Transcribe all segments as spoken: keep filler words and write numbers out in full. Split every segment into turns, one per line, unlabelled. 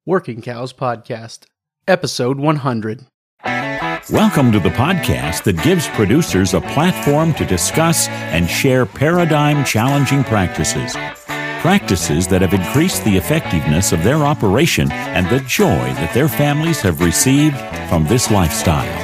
Working Cows Podcast, Episode one hundred.
Welcome to the podcast that gives producers a platform to discuss and share paradigm-challenging practices. Practices that have increased the effectiveness of their operation and the joy that their families have received from this lifestyle.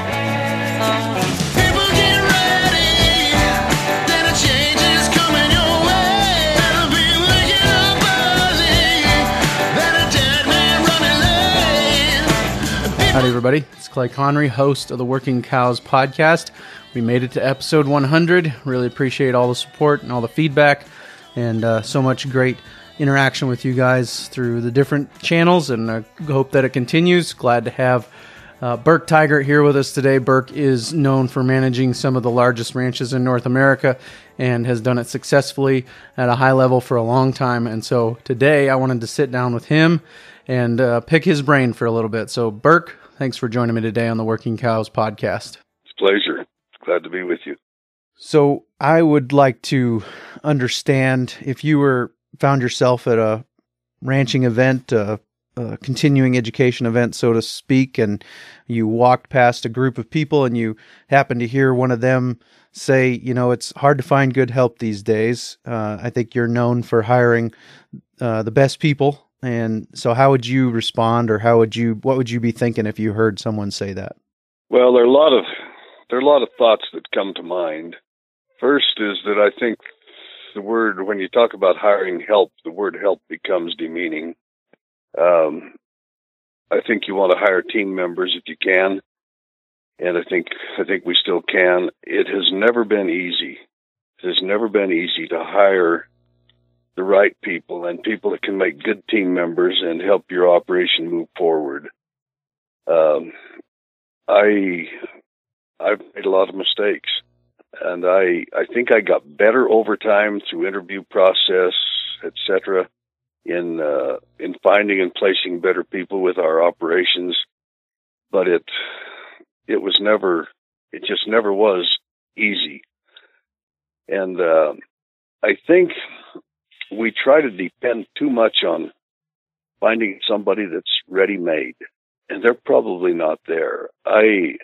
Howdy, everybody. It's Clay Connery, host of the Working Cows Podcast. We made it to episode one hundred. Really appreciate all the support and all the feedback and uh, so much great interaction with you guys through the different channels, and I hope that it continues. Glad to have uh, Burke Tigert here with us today. Burke is known for managing some of the largest ranches in North America and has done it successfully at a high level for a long time. And so today I wanted to sit down with him and uh, pick his brain for a little bit. So Burke, thanks for joining me today on the Working Cows Podcast.
It's a pleasure. Glad to be with you.
So I would like to understand if you were found yourself at a ranching event, a, a continuing education event, so to speak, and you walked past a group of people and you happened to hear one of them say, you know, it's hard to find good help these days. Uh, I think you're known for hiring uh, the best people. And so how would you respond, or how would you, what would you be thinking if you heard someone say that?
Well, there are a lot of, there are a lot of thoughts that come to mind. First is that I think the word, when you talk about hiring help, the word help becomes demeaning. Um, I think you want to hire team members if you can. And I think, I think we still can. It has never been easy. It has never been easy to hire the right people and people that can make good team members and help your operation move forward. Um, I, I've made a lot of mistakes, and I, I think I got better over time through interview process, et cetera, in, uh, in finding and placing better people with our operations. But it, it was never, it just never was easy. And, uh, I think we try to depend too much on finding somebody that's ready-made, and they're probably not there. I,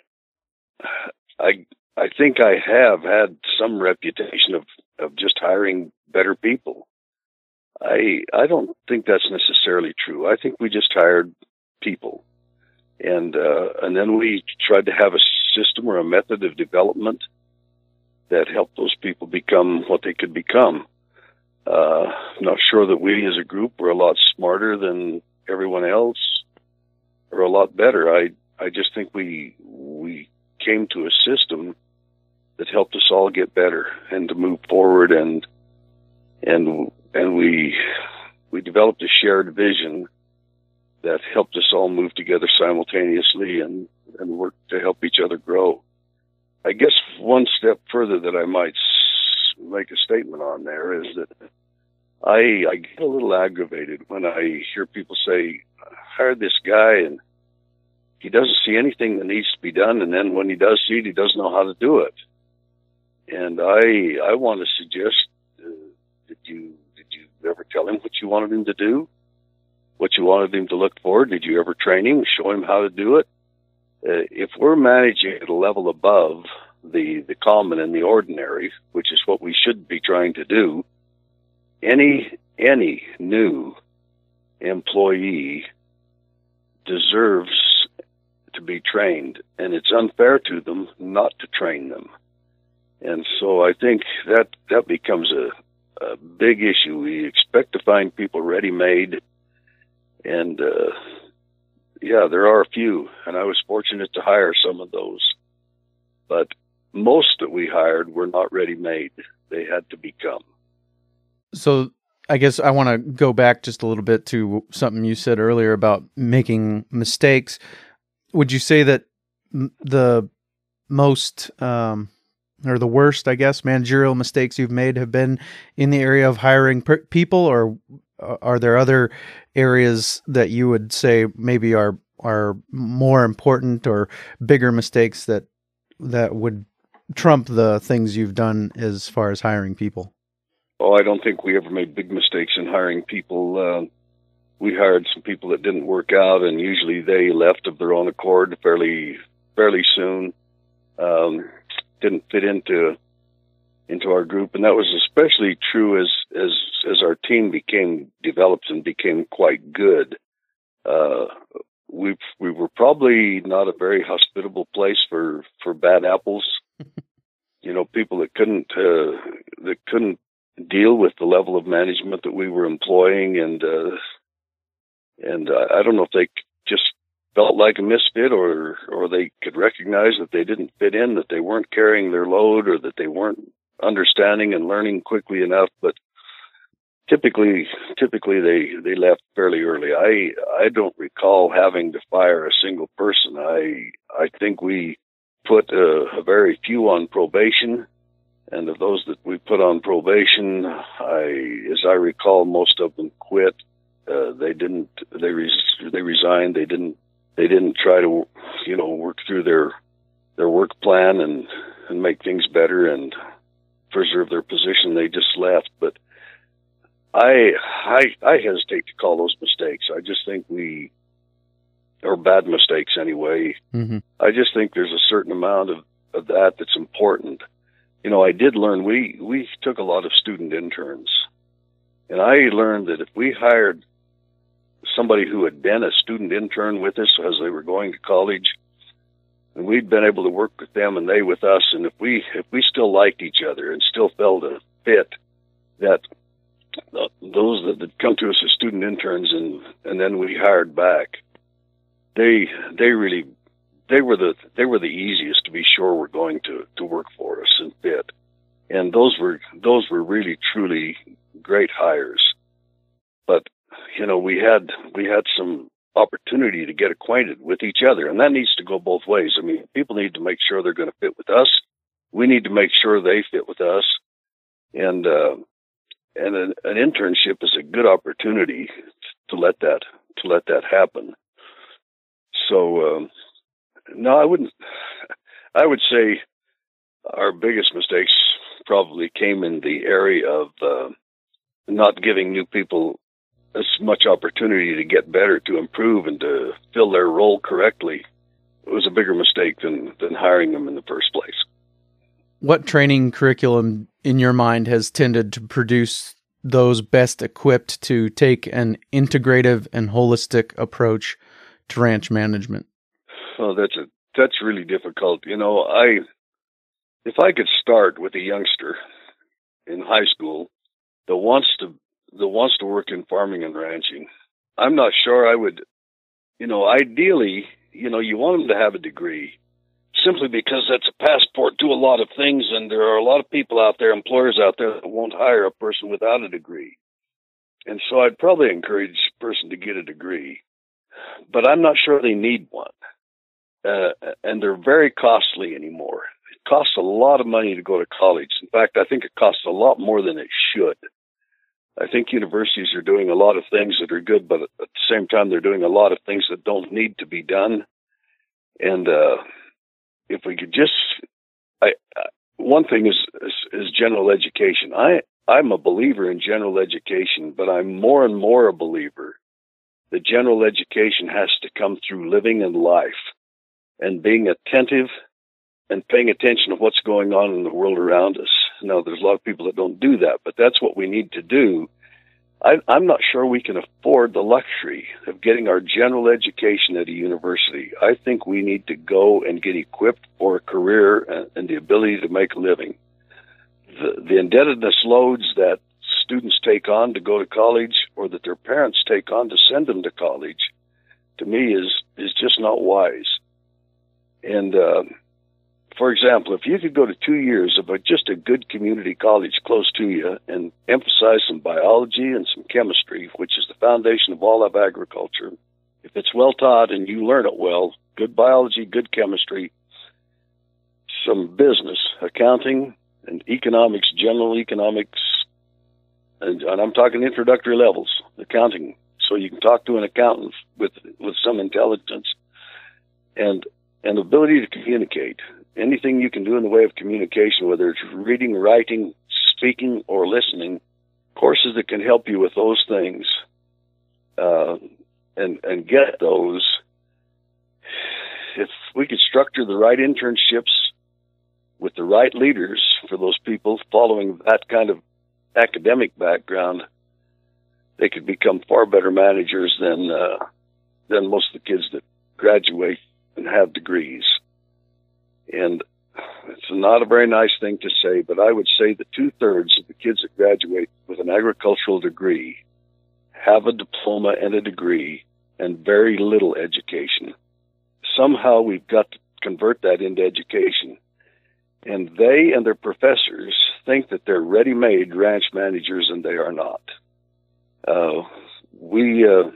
I, I think I have had some reputation of, of just hiring better people. I, I don't think that's necessarily true. I think we just hired people, and uh, and then we tried to have a system or a method of development that helped those people become what they could become. Uh, I'm not sure that we as a group were a lot smarter than everyone else, or a lot better. I, I just think we, we came to a system that helped us all get better and to move forward, and, and, and we, we developed a shared vision that helped us all move together simultaneously and, and work to help each other grow. I guess one step further that I might make a statement on there is that I, I get a little aggravated when I hear people say, I hired this guy and he doesn't see anything that needs to be done, and then when he does see it, he doesn't know how to do it. And I I want to suggest, uh, did you did you ever tell him what you wanted him to do? What you wanted him to look for? Did you ever train him, show him how to do it? Uh, if we're managing at a level above the, the common and the ordinary, which is what we should be trying to do, any, any new employee deserves to be trained, and it's unfair to them not to train them. And so I think that, that becomes a, a big issue. We expect to find people ready-made, and, uh, yeah, there are a few, and I was fortunate to hire some of those. But most that we hired were not ready-made. They had to become.
So I guess I want to go back just a little bit to something you said earlier about making mistakes. Would you say that the most, um, or the worst, I guess, managerial mistakes you've made have been in the area of hiring per- people, or are there other areas that you would say maybe are are more important or bigger mistakes that that would trump the things you've done as far as hiring people?
Oh, I don't think we ever made big mistakes in hiring people. Uh, we hired some people that didn't work out, and usually they left of their own accord fairly fairly soon. Um, didn't fit into into our group, and that was especially true as as as our team became developed and became quite good. Uh, we we were probably not a very hospitable place for for bad apples. You know, people that couldn't uh, that couldn't deal with the level of management that we were employing, and uh, and uh, I don't know if they just felt like a misfit, or or they could recognize that they didn't fit in, that they weren't carrying their load, or that they weren't understanding and learning quickly enough. But typically, typically they they left fairly early. I I don't recall having to fire a single person. I I think we put a, a very few on probation, and of those that we put on probation, I, as I recall, most of them quit. Uh, they didn't. They res- they resigned. They didn't. They didn't try to, you know, work through their their work plan and and make things better and preserve their position. They just left. But I I I hesitate to call those mistakes. I just think we, or bad mistakes anyway. Mm-hmm. I just think there's a certain amount of, of that that's important. You know, I did learn, we, we took a lot of student interns, and I learned that if we hired somebody who had been a student intern with us as they were going to college, and we'd been able to work with them and they with us, and if we, if we still liked each other and still felt a fit, that uh, those that had come to us as student interns and, and then we hired back, They they really they were the they were the easiest to be sure were going to, to work for us and fit, and those were those were really truly great hires. But you know we had we had some opportunity to get acquainted with each other, and that needs to go both ways. I mean, people need to make sure they're going to fit with us. We need to make sure they fit with us, and uh, and an, an internship is a good opportunity to let that to let that happen. So, um, no, I wouldn't, I would say our biggest mistakes probably came in the area of uh, not giving new people as much opportunity to get better, to improve, and to fill their role correctly. It was a bigger mistake than, than hiring them in the first place.
What training curriculum in your mind has tended to produce those best equipped to take an integrative and holistic approach to ranch management?
Oh, that's a that's really difficult. You know, I if I could start with a youngster in high school that wants to that wants to work in farming and ranching, I'm not sure I would. You know, ideally, you know, you want them to have a degree, simply because that's a passport to a lot of things, and there are a lot of people out there, employers out there, that won't hire a person without a degree. And so I'd probably encourage a person to get a degree. But I'm not sure they need one. Uh, and they're very costly anymore. It costs a lot of money to go to college. In fact, I think it costs a lot more than it should. I think universities are doing a lot of things that are good, but at the same time, they're doing a lot of things that don't need to be done. And uh, if we could just, I, I, one thing is, is is general education. I I'm a believer in general education, but I'm more and more a believer that general education has to come through living in life and being attentive and paying attention to what's going on in the world around us. Now, there's a lot of people that don't do that, but that's what we need to do. I, I'm not sure we can afford the luxury of getting our general education at a university. I think we need to go and get equipped for a career and, and the ability to make a living. The, the indebtedness loads that students take on to go to college, or that their parents take on to send them to college, to me is is just not wise. And uh, for example, if you could go to two years of a, just a good community college close to you and emphasize some biology and some chemistry, which is the foundation of all of agriculture, if it's well taught and you learn it well, good biology, good chemistry, some business, accounting, and economics, general economics, And, and I'm talking introductory levels, accounting, so you can talk to an accountant with with some intelligence and an ability to communicate. Anything you can do in the way of communication, whether it's reading, writing, speaking, or listening, courses that can help you with those things, uh, and and get those. If we could structure the right internships with the right leaders for those people following that kind of academic background, they could become far better managers than uh, than most of the kids that graduate and have degrees. And it's not a very nice thing to say, but I would say that two-thirds of the kids that graduate with an agricultural degree have a diploma and a degree and very little education. Somehow we've got to convert that into education. And they and their professors think that they're ready-made ranch managers, and they are not. Uh, we, uh,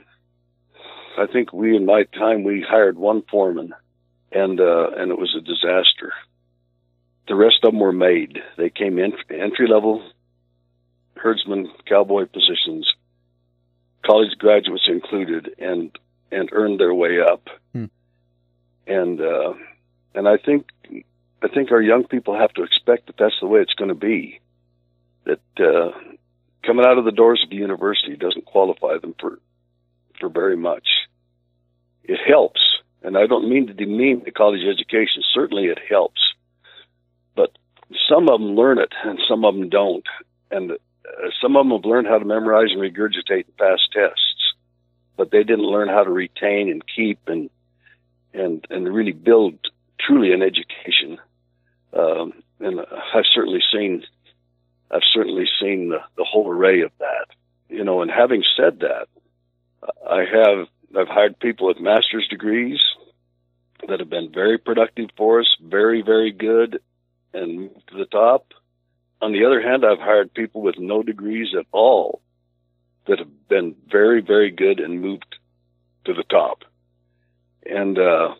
I think we, in my time, we hired one foreman, and uh, and it was a disaster. The rest of them were made. They came in entry-level herdsman, cowboy positions, college graduates included, and and earned their way up. Hmm. And uh, and I think I think our young people have to expect that that's the way it's going to be. That uh, coming out of the doors of the university doesn't qualify them for for very much. It helps, and I don't mean to demean the college education. Certainly, it helps, but some of them learn it, and some of them don't. And uh, some of them have learned how to memorize and regurgitate and pass tests, but they didn't learn how to retain and keep and and and really build truly an education. Um, and I've certainly seen, I've certainly seen the, the whole array of that. You know, and having said that, I have I've hired people with master's degrees that have been very productive for us, very very good, and moved to the top. On the other hand, I've hired people with no degrees at all that have been very very good and moved to the top. And uh,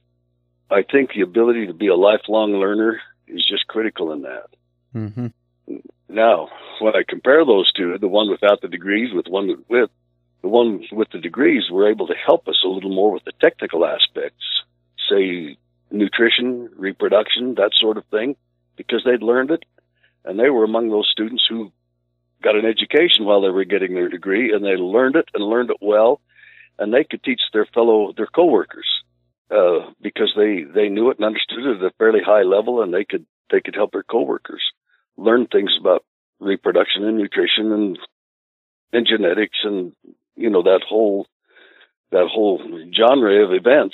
I think the ability to be a lifelong learner is just critical in that.
Mm-hmm.
Now, when I compare those two, the one without the degrees with one with, the one with the degrees were able to help us a little more with the technical aspects, say nutrition, reproduction, that sort of thing, because they'd learned it, and they were among those students who got an education while they were getting their degree, and they learned it and learned it well. And they could teach their fellow, their coworkers, uh, because they, they knew it and understood it at a fairly high level, and they could they could help their coworkers learn things about reproduction and nutrition and and genetics and you know that whole that whole genre of events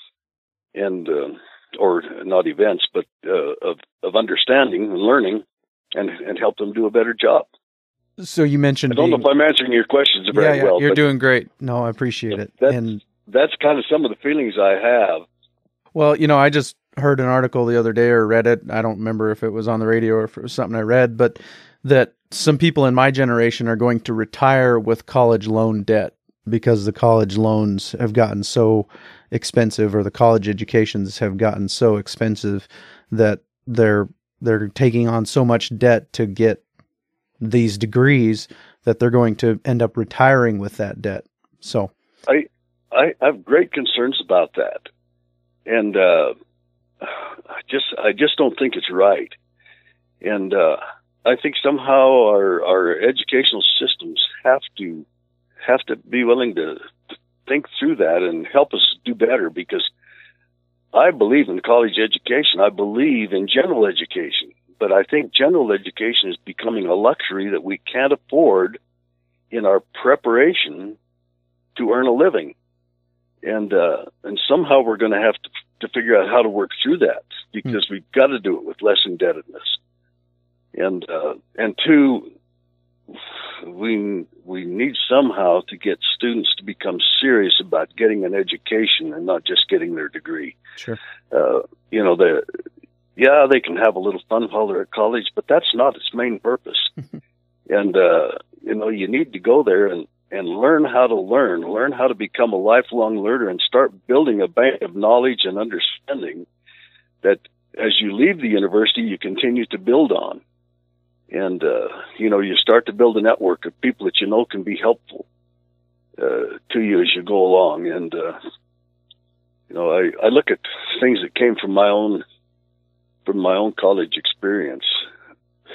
and uh, or not events, but uh, of of understanding and learning, and and help them do a better job.
So you mentioned
I don't
being,
know if I'm answering your questions very
yeah, yeah,
well.
You're
but
doing great. No, I appreciate it.
That's,
and
that's kind of some of the feelings I have.
Well, you know, I just heard an article the other day or read it. I don't remember if it was on the radio or if it was something I read, but that some people in my generation are going to retire with college loan debt because the college loans have gotten so expensive, or the college educations have gotten so expensive that they're they're taking on so much debt to get these degrees that they're going to end up retiring with that debt. So
I I have great concerns about that, and uh, I just I just don't think it's right. And uh, I think somehow our our educational systems have to have to be willing to think through that and help us do better, because I believe in college education. I believe in general education. But I think general education is becoming a luxury that we can't afford in our preparation to earn a living. And uh, and somehow we're going to have to to figure out how to work through that, because we've got to do it with less indebtedness. And uh, and two, we we need somehow to get students to become serious about getting an education and not just getting their degree.
Sure.
Uh, you know, the yeah, they can have a little fun while they're at college, but that's not its main purpose. And, uh, you know, you need to go there and, and learn how to learn, learn how to become a lifelong learner, and start building a bank of knowledge and understanding that as you leave the university, you continue to build on. And, uh, you know, you start to build a network of people that you know can be helpful uh, to you as you go along. And, uh, you know, I, I look at things that came from my own from my own college experience.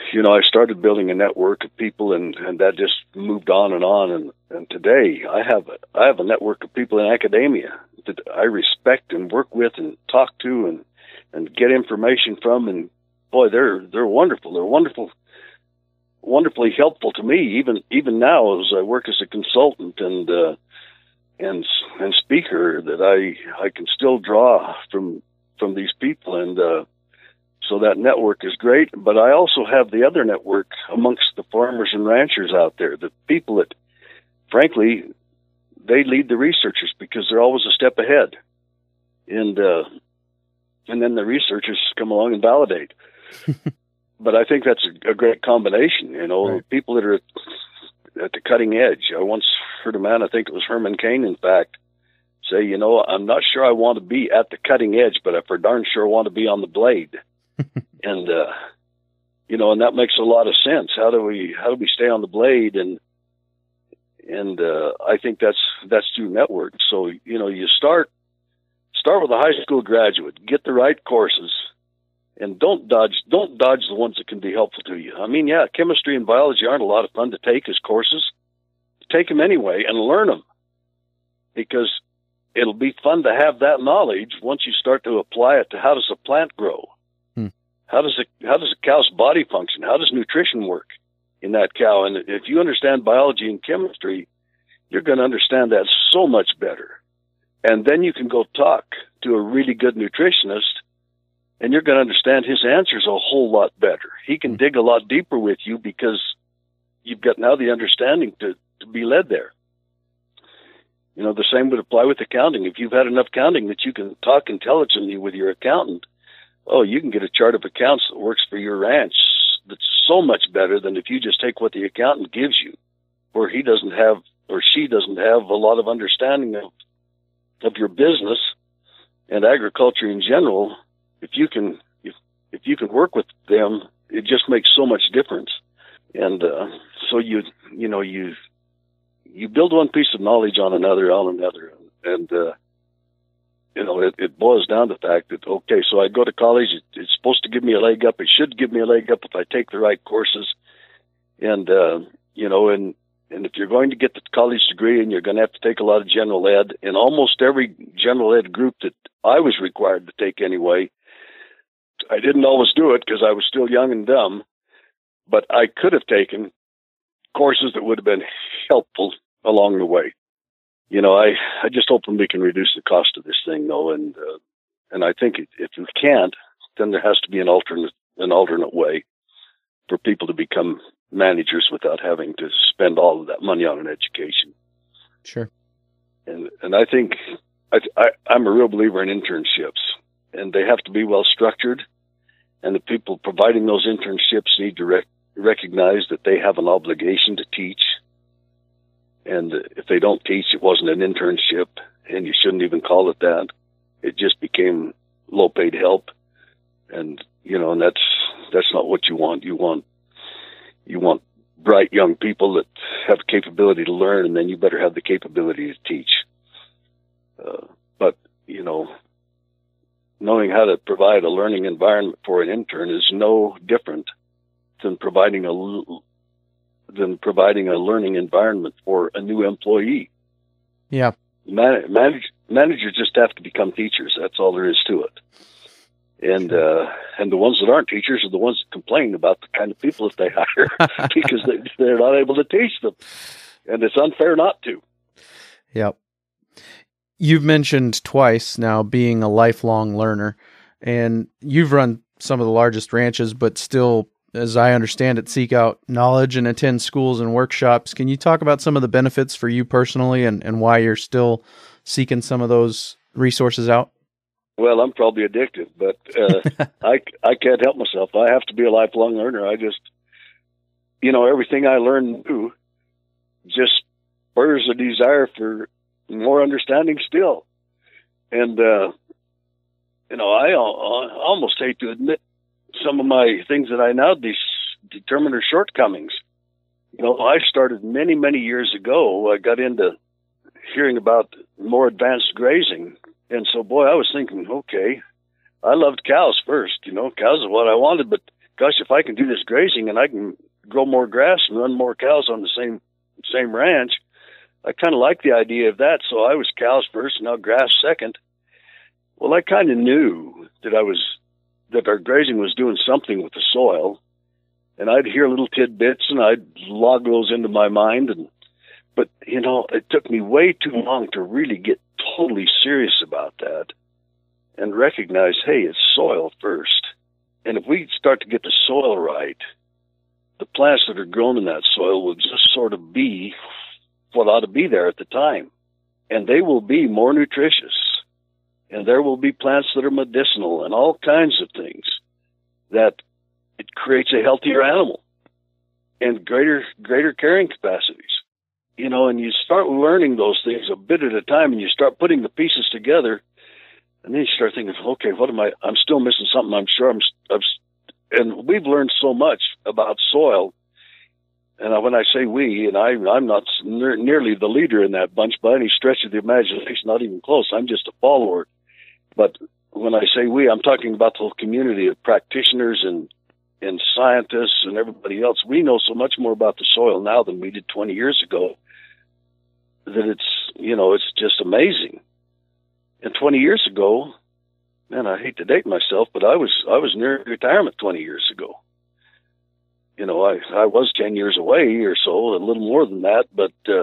you know, I started building a network of people, and, and that just moved on and on. And, and today I have a, I have a network of people in academia that I respect and work with and talk to and, and get information from. And boy, they're, they're wonderful. They're wonderful, wonderfully helpful to me, even, even now as I work as a consultant and, uh, and, and speaker, that I, I can still draw from, from these people. And, uh, so that network is great, but I also have the other network amongst the farmers and ranchers out there, the people that, frankly, they lead the researchers because they're always a step ahead. And, uh, and then the researchers come along and validate. But I think that's a, a great combination, you know, right. People that are at, at the cutting edge. I once heard a man, I think it was Herman Cain, in fact, say, you know, I'm not sure I want to be at the cutting edge, but I for darn sure want to be on the blade. And, uh, you know, and that makes a lot of sense. How do we, how do we stay on the blade? And, and, uh, I think that's, that's through network. So, you know, you start, start with a high school graduate, get the right courses, and don't dodge, don't dodge the ones that can be helpful to you. I mean, yeah, chemistry and biology aren't a lot of fun to take as courses. Take them anyway and learn them, because it'll be fun to have that knowledge once you start to apply it to how does a plant grow? How does a, how does a cow's body function? How does nutrition work in that cow? And if you understand biology and chemistry, you're going to understand that so much better. And then you can go talk to a really good nutritionist, and you're going to understand his answers a whole lot better. He can dig a lot deeper with you because you've got now the understanding to, to be led there. You know, the same would apply with accounting. If you've had enough counting that you can talk intelligently with your accountant, oh, you can get a chart of accounts that works for your ranch that's so much better than if you just take what the accountant gives you, where he doesn't have, or she doesn't have a lot of understanding of, of your business and agriculture in general. If you can, if, if you can work with them, it just makes so much difference. And, uh, so you, you know, you, you build one piece of knowledge on another, on another, and, uh, you know, it, it boils down to the fact that, okay, so I go to college, it, it's supposed to give me a leg up. It should give me a leg up if I take the right courses. And, uh, you know, and, and if you're going to get the college degree and you're going to have to take a lot of general ed, in almost every general ed group that I was required to take anyway, I didn't always do it because I was still young and dumb, but I could have taken courses that would have been helpful along the way. You know, I, I just hope we can reduce the cost of this thing, though, and uh, and I think if we can't, then there has to be an alternate an alternate way for people to become managers without having to spend all of that money on an education.
Sure.
And and I think I, I I'm a real believer in internships, and they have to be well structured, and the people providing those internships need to rec- recognize that they have an obligation to teach. And if they don't teach, it wasn't an internship, and you shouldn't even call it that. It just became low-paid help, and you know, and that's that's not what you want. You want you want bright young people that have capability to learn, and then you better have the capability to teach. Uh, but you know, knowing how to provide a learning environment for an intern is no different than providing a than providing a learning environment for a new employee.
Yeah.
Man- manage, managers just have to become teachers. That's all there is to it. And, uh, and the ones that aren't teachers are the ones that complain about the kind of people that they hire because they, they're not able to teach them. And it's unfair not to.
Yep. You've mentioned twice now being a lifelong learner, and you've run some of the largest ranches, but still, as I understand it, seek out knowledge and attend schools and workshops. Can you talk about some of the benefits for you personally and, and why you're still seeking some of those resources out?
Well, I'm probably addicted, but uh, I, I can't help myself. I have to be a lifelong learner. I just, you know, everything I learn new just spurs a desire for more understanding still. And, uh, you know, I, I almost hate to admit some of my things that I now de- determine are shortcomings. You know, I started many, many years ago. I got into hearing about more advanced grazing. And so, boy, I was thinking, okay, I loved cows first. You know, cows is what I wanted, but gosh, if I can do this grazing and I can grow more grass and run more cows on the same same ranch, I kind of like the idea of that. So I was cows first and now grass second. Well, I kind of knew that I was that our grazing was doing something with the soil, and I'd hear little tidbits and I'd log those into my mind. And but you know, it took me way too long to really get totally serious about that and recognize, hey, it's soil first. And if we start to get the soil right, the plants that are grown in that soil will just sort of be what ought to be there at the time. And they will be more nutritious. And there will be plants that are medicinal and all kinds of things that it creates a healthier animal and greater, greater carrying capacities. You know, and you start learning those things a bit at a time, and you start putting the pieces together, and then you start thinking, okay, what am I, I'm still missing something. I'm sure I'm, I'm and we've learned so much about soil. And when I say we, and I, I'm not ne- nearly the leader in that bunch by any stretch of the imagination, not even close. I'm just a follower. But when I say we, I'm talking about the whole community of practitioners and, and scientists and everybody else. We know so much more about the soil now than we did twenty years ago that it's, you know, it's just amazing. And twenty years ago, man, I hate to date myself, but I was, I was near retirement twenty years ago. You know, I, I was ten years away or so, a little more than that, but, uh,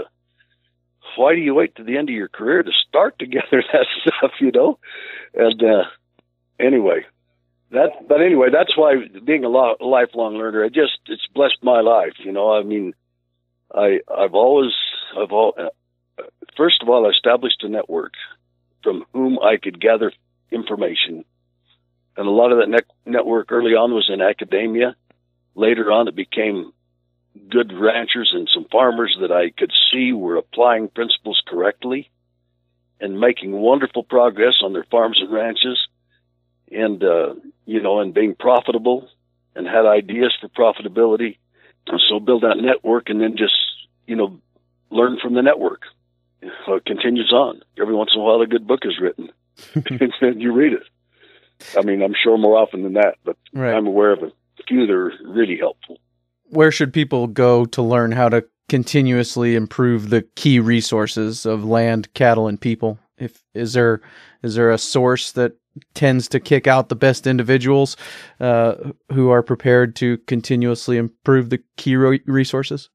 why do you wait to the end of your career to start to gather that stuff, you know? And, uh, anyway, that, but anyway, that's why being a, lo- a lifelong learner, it just, it's blessed my life. You know, I mean, I, I've always, I've all, uh, first of all, I established a network from whom I could gather information. And a lot of that ne- network early on was in academia. Later on, it became good ranchers and some farmers that I could see were applying principles correctly and making wonderful progress on their farms and ranches and, uh, you know, and being profitable and had ideas for profitability. And so build that network and then just, you know, learn from the network. So it continues on. Every once in a while, a good book is written and you read it. I mean, I'm sure more often than that, but right. I'm aware of a few that are really helpful.
Where should people go to learn how to continuously improve the key resources of land, cattle, and people? If is there is there a source that tends to kick out the best individuals uh, who are prepared to continuously improve the key re- resources?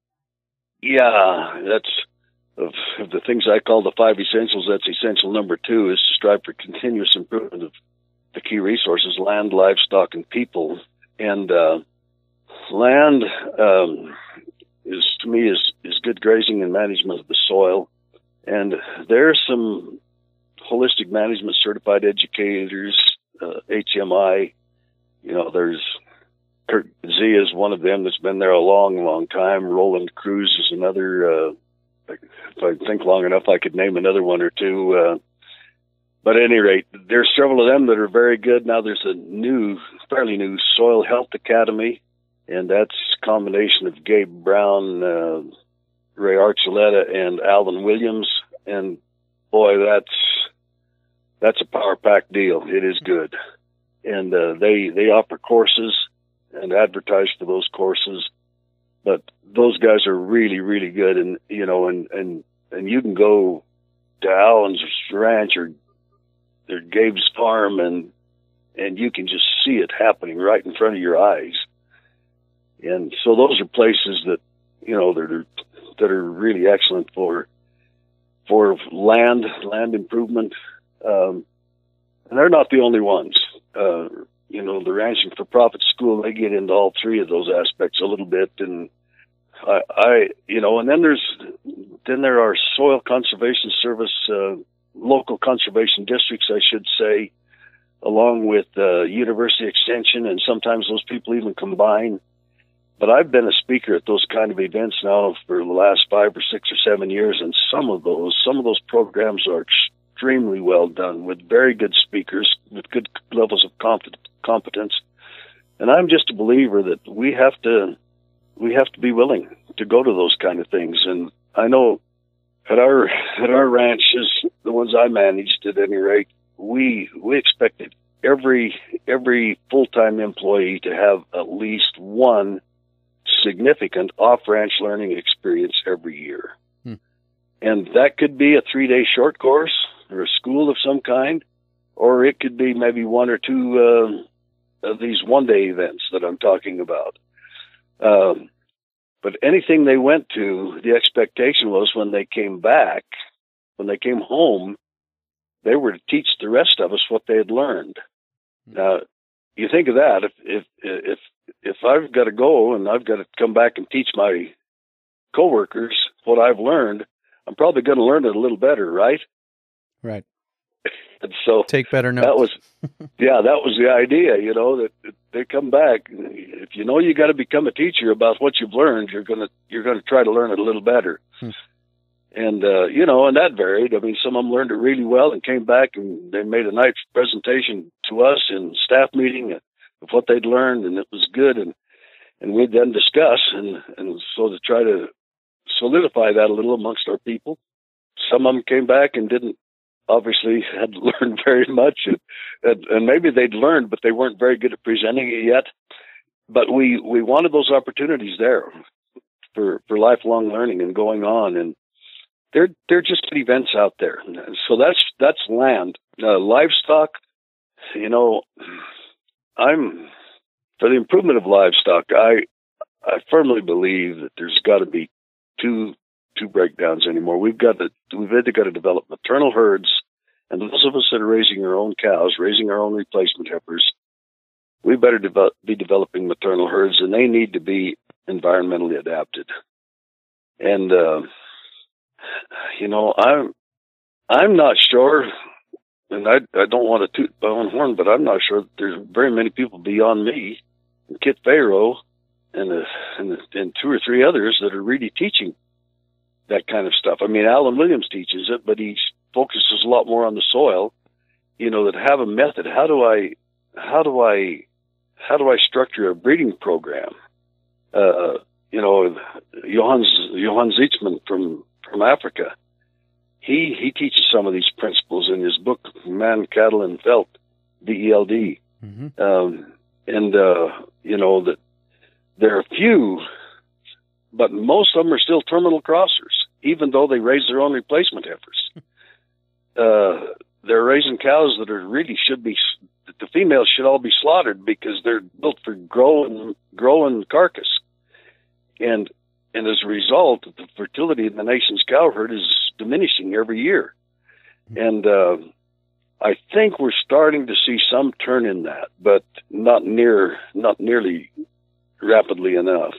Yeah, that's of, of the things I call the five essentials. That's essential number two is to strive for continuous improvement of the key resources: land, livestock, and people. And uh, land um, is, to me, is, is good grazing and management of the soil. And there are some holistic management certified educators, uh, H M I. You know, there's Kurt Z is one of them that's been there a long, long time. Roland Cruz is another. Uh, if I think long enough, I could name another one or two. Uh, But at any rate, there's several of them that are very good. Now there's a new, fairly new Soil Health Academy, and that's a combination of Gabe Brown, uh, Ray Archuleta, and Alvin Williams. And boy, that's that's a power-packed deal. It is good. And uh, they they offer courses and advertise for those courses. But those guys are really, really good. And, you know, and, and, and you can go to Allen's ranch or or Gabe's farm, and and you can just see it happening right in front of your eyes. And so those are places that, you know, that are that are really excellent for for land land improvement. Um, and they're not the only ones. Uh, you know, the Ranching for Profit School, they get into all three of those aspects a little bit. And I, I you know, and then there's then there are Soil Conservation Service. Uh, local conservation districts, I should say, along with uh, University Extension, and sometimes those people even combine. But I've been a speaker at those kind of events now for the last five or six or seven years, and some of those, some of those programs are extremely well done with very good speakers with good levels of competence. And I'm just a believer that we have to, we have to be willing to go to those kind of things. And I know At our at our ranches, the ones I managed at any rate, we we expected every every full-time employee to have at least one significant off-ranch learning experience every year. Hmm. And that could be a three-day short course or a school of some kind, or it could be maybe one or two uh, of these one-day events that I'm talking about. Um, but anything they went to, the expectation was when they came back, when they came home, they were to teach the rest of us what they had learned. Now, you think of that, if if if if I've got to go and I've got to come back and teach my coworkers what I've learned, I'm probably going to learn it a little better, right?
Right.
And so
take better notes.
That was, yeah, that was the idea. You know, that, that they come back. If you know you got to become a teacher about what you've learned, you're gonna you're gonna try to learn it a little better. Hmm. And, uh, you know, and that varied. I mean, some of them learned it really well and came back and they made a nice presentation to us in staff meeting of what they'd learned, and it was good. And, and we'd then discuss. And, and so to try to solidify that a little amongst our people, some of them came back and didn't, obviously had learned very much. And, and, and maybe they'd learned, but they weren't very good at presenting it yet. But we, we wanted those opportunities there for, for lifelong learning and going on. And, They're they're just events out there, so that's that's land. Uh, livestock, you know, I'm for the improvement of livestock. I I firmly believe that there's got to be two two breakdowns anymore. We've got to we've either got to develop maternal herds, and those of us that are raising our own cows, raising our own replacement heifers, we better develop, be developing maternal herds, and they need to be environmentally adapted. And uh, You know, I'm I'm not sure, and I I don't want to toot my own horn, but I'm not sure that there's very many people beyond me, and Kit Pharaoh, and uh, and and two or three others that are really teaching that kind of stuff. I mean, Alan Williams teaches it, but he focuses a lot more on the soil. You know, that have a method. How do I how do I how do I structure a breeding program? Uh, you know, Johann Johann Zietsman from from Africa, he he teaches some of these principles in his book, Man, Cattle, and Veld, V E L D. Mm-hmm. Um, and, uh, you know, that there are few, but most of them are still terminal crossers, even though they raise their own replacement heifers. uh, they're raising cows that are really should be, the females should all be slaughtered because they're built for growing, growing carcass. And And as a result, the fertility in the nation's cow herd is diminishing every year. And uh, I think we're starting to see some turn in that, but not near, not nearly rapidly enough.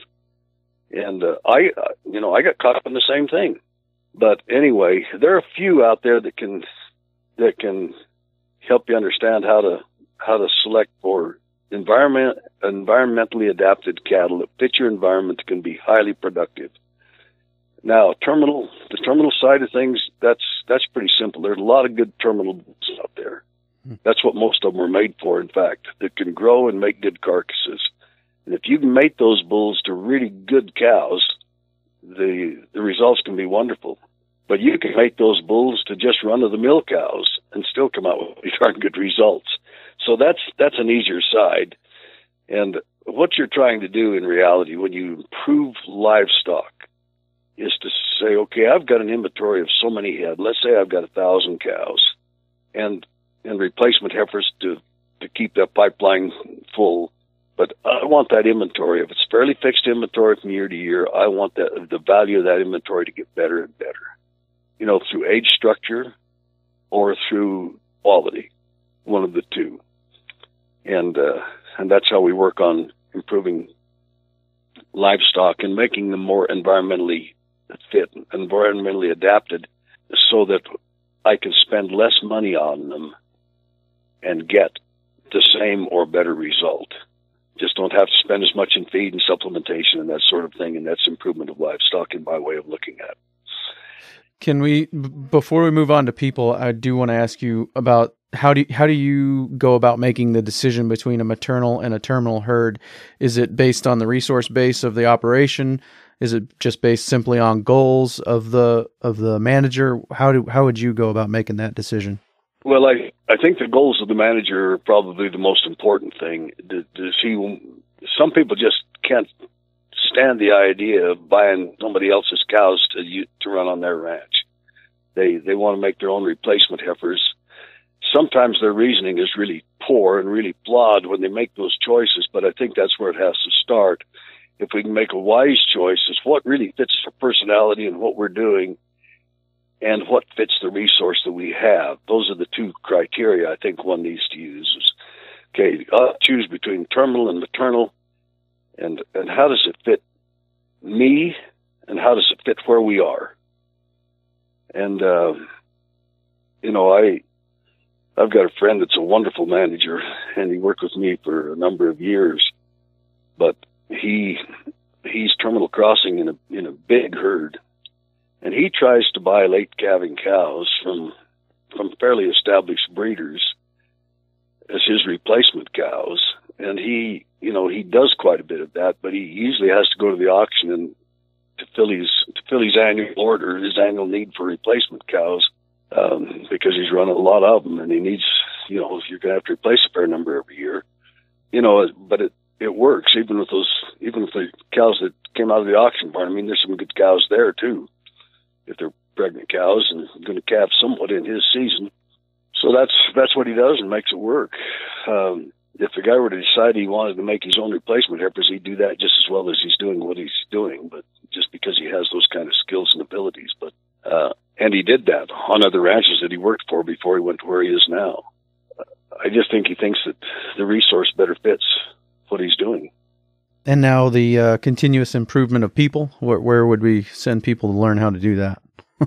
And uh, I, uh, you know, I got caught up in the same thing. But anyway, there are a few out there that can that can help you understand how to how to select for environment environmentally adapted cattle that fit your environment can be highly productive. Now, terminal the terminal side of things, that's that's pretty simple. There's a lot of good terminal bulls out there. That's what most of them are made for, in fact, that can grow and make good carcasses. And if you can mate those bulls to really good cows, the the results can be wonderful. But you can mate those bulls to just run-of-the-mill cows and still come out with darn good results. So that's that's an easier side. And what you're trying to do in reality when you improve livestock is to say, okay, I've got an inventory of so many head. Let's say I've got a thousand cows and and replacement heifers to, to keep that pipeline full. But I want that inventory. If it's fairly fixed inventory from year to year, I want that the value of that inventory to get better and better. You know, through age structure or through quality, one of the two. And uh, and that's how we work on improving livestock and making them more environmentally fit, environmentally adapted, so that I can spend less money on them and get the same or better result. Just don't have to spend as much in feed and supplementation and that sort of thing, and that's improvement of livestock in my way of looking at it.
Can we, before we move on to people, I do want to ask you about how do you, how do you go about making the decision between a maternal and a terminal herd? Is it based on the resource base of the operation? Is it just based simply on goals of the of the manager? How do how would you go about making that decision?
Well, I, I think the goals of the manager are probably the most important thing. To, to see, some people just can't stand the idea of buying somebody else's cows to to run on their ranch. They they want to make their own replacement heifers. Sometimes their reasoning is really poor and really flawed when they make those choices, but I think that's where it has to start. If we can make a wise choice, is what really fits our personality and what we're doing, and what fits the resource that we have. Those are the two criteria I think one needs to use. Is, okay, I'll choose between terminal and maternal, and, and how does it fit me, and how does it fit where we are? And, uh, you know, I, I've got a friend that's a wonderful manager, and he worked with me for a number of years, but he he's terminal crossing in a in a big herd. And he tries to buy late calving cows from from fairly established breeders as his replacement cows. And he, you know, he does quite a bit of that, but he usually has to go to the auction and to fill his to fill his annual order, his annual need for replacement cows, um, because he's running a lot of them, and he needs, you know, you're going to have to replace a fair number every year, you know. But it it works even with those, even with the cows that came out of the auction barn. I mean, there's some good cows there too, if they're pregnant cows and going to calve somewhat in his season. So that's that's what he does and makes it work. Um, if the guy were to decide he wanted to make his own replacement heifers, he'd do that just as well as he's doing what he's doing, but just because he has those kind of skills and abilities. But uh, and he did that on other ranches that he worked for before he went to where he is now. I just think he thinks that the resource better fits what he's doing.
And now the uh, continuous improvement of people, where, where would we send people to learn how to do that?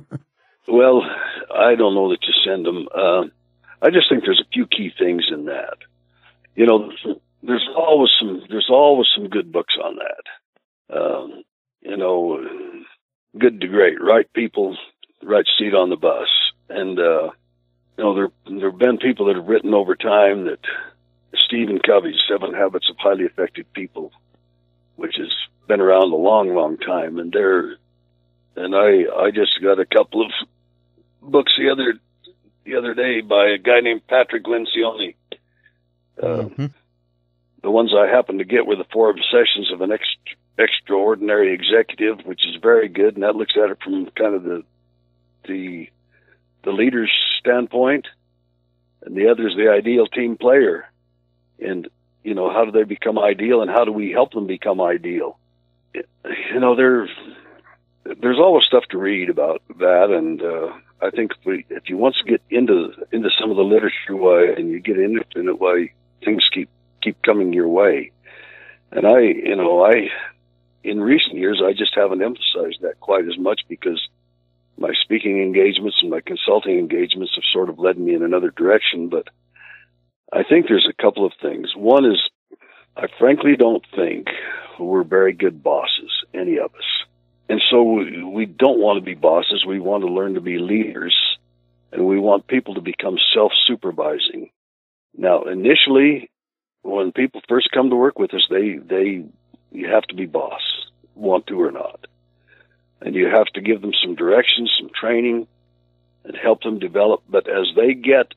Well, I don't know that you send them. Uh, I just think there's a few key things in that. You know, there's always some there's always some good books on that. Um, you know, good to great, right people, right seat on the bus. And, uh, you know, there there have been people that have written over time that Stephen Covey's Seven Habits of Highly Effective People, which has been around a long, long time. And they're, and I, I just got a couple of books the other, the other day by a guy named Patrick Lencioni. Uh, mm-hmm. The ones I happened to get were the Four Obsessions of an Ex- Extraordinary Executive, which is very good. And that looks at it from kind of the, the, the leader's standpoint. And the other is the Ideal Team Player. And, you know, how do they become ideal, and how do we help them become ideal? You know, there's there's always stuff to read about that, and uh, I think if, we, if you want to get into into some of the literature, why, and you get into it, why things keep keep coming your way. And I, you know, I in recent years I just haven't emphasized that quite as much, because my speaking engagements and my consulting engagements have sort of led me in another direction. But I think there's a couple of things. One is, I frankly don't think we're very good bosses, any of us. And so we, we don't want to be bosses. We want to learn to be leaders, and we want people to become self-supervising. Now, initially, when people first come to work with us, they, they, you have to be boss, want to or not. And you have to give them some direction, some training, and help them develop. But as they get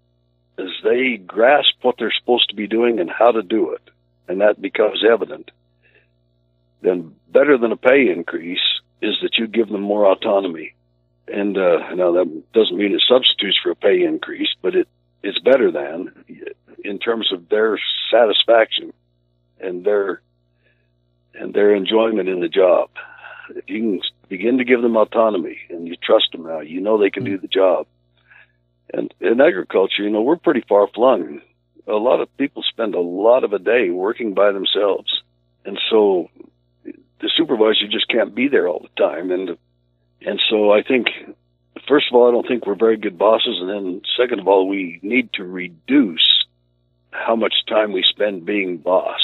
as they grasp what they're supposed to be doing and how to do it, and that becomes evident, then better than a pay increase is that you give them more autonomy. And uh, now that doesn't mean it substitutes for a pay increase, but it, it's better than, in terms of their satisfaction and their and their enjoyment in the job. If you can begin to give them autonomy and you trust them now, you know they can do the job. And in agriculture, you know, we're pretty far flung. A lot of people spend a lot of a day working by themselves. And so the supervisor just can't be there all the time. And and so I think, first of all, I don't think we're very good bosses. And then second of all, we need to reduce how much time we spend being boss.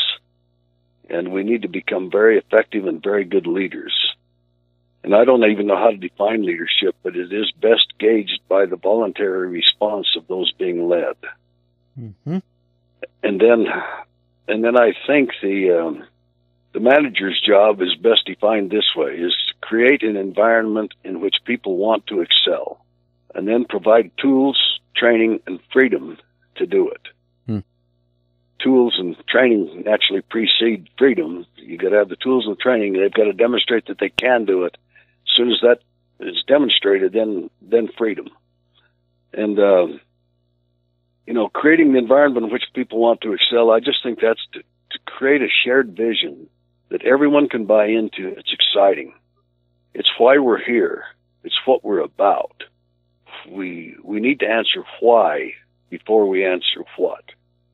And we need to become very effective and very good leaders. And I don't even know how to define leadership, but it is best gauged by the voluntary response of those being led. Mm-hmm. And then, and then I think the um, the manager's job is best defined this way: is to create an environment in which people want to excel, and then provide tools training, and freedom to do it.
Hmm.
Tools and training naturally precede freedom. You got to have the tools and training. They've got to demonstrate that they can do it. As soon as that is demonstrated, then then freedom. And uh, you know, creating the environment in which people want to excel. I just think that's to, to create a shared vision that everyone can buy into. It's exciting. It's why we're here. It's what we're about. We we need to answer why before we answer what.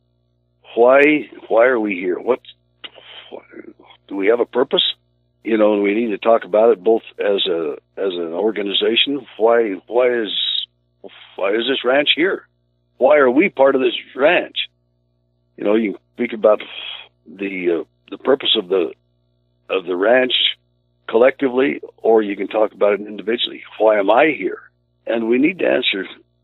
Why why are we here? What, what do we have a purpose? You know, and we need to talk about it both as a as an organization. Why why is why is this ranch here? Why are we part of this ranch? You know, you can speak about the uh, the purpose of the of the ranch collectively, or you can talk about it individually. Why am I here? And we need to answer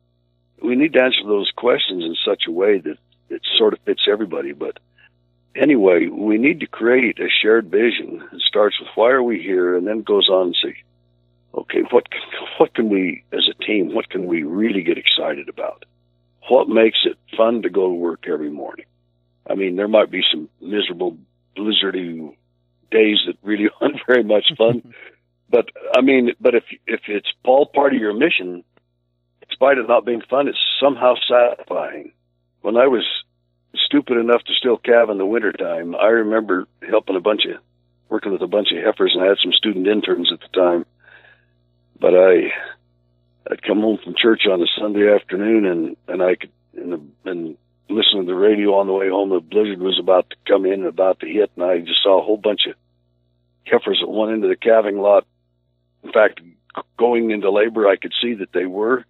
we need to answer those questions in such a way that it sort of fits everybody. But anyway, we need to create a shared vision. It starts with why are we here, and then goes on and say, okay, what what can we as a team, what can we really get excited about? What makes it fun to go to work every morning? I mean, there might be some miserable, blizzardy days that really aren't very much fun. But I mean, but if if it's all part of your mission, in spite of not being fun, it's somehow satisfying. When I was stupid enough to still calve in the wintertime, I remember helping a bunch of, working with a bunch of heifers, and I had some student interns at the time. But I, I'd come home from church on a Sunday afternoon, and, and I could, and, the, and listen to the radio on the way home. The blizzard was about to come in, about to hit, and I just saw a whole bunch of heifers at one end of the calving lot. In fact, going into labor, I could see that they were.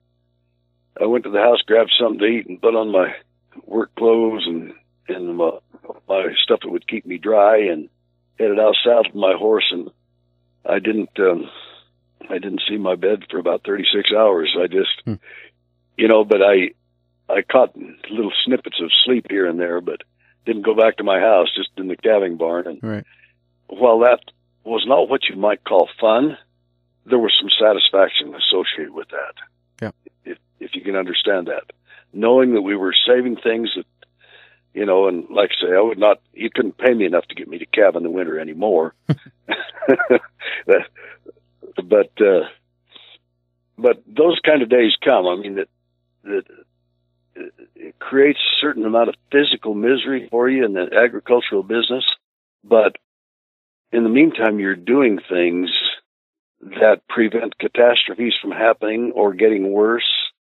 I went to the house, grabbed something to eat, and put on my work clothes and and my, my stuff that would keep me dry, and headed out south with my horse. And I didn't um, I didn't see my bed for about thirty-six hours. I just, hmm. you know, but I I caught little snippets of sleep here and there, but didn't go back to my house, just in the calving barn. And
right.
while that was not what you might call fun, there was some satisfaction associated with that.
Yeah.
If, if you can understand that. Knowing that we were saving things that, you know, and like I say, I would not, you couldn't pay me enough to get me to calve in the winter anymore. but, uh, but those kind of days come. I mean, that, that it creates a certain amount of physical misery for you in the agricultural business. But in the meantime, you're doing things that prevent catastrophes from happening or getting worse,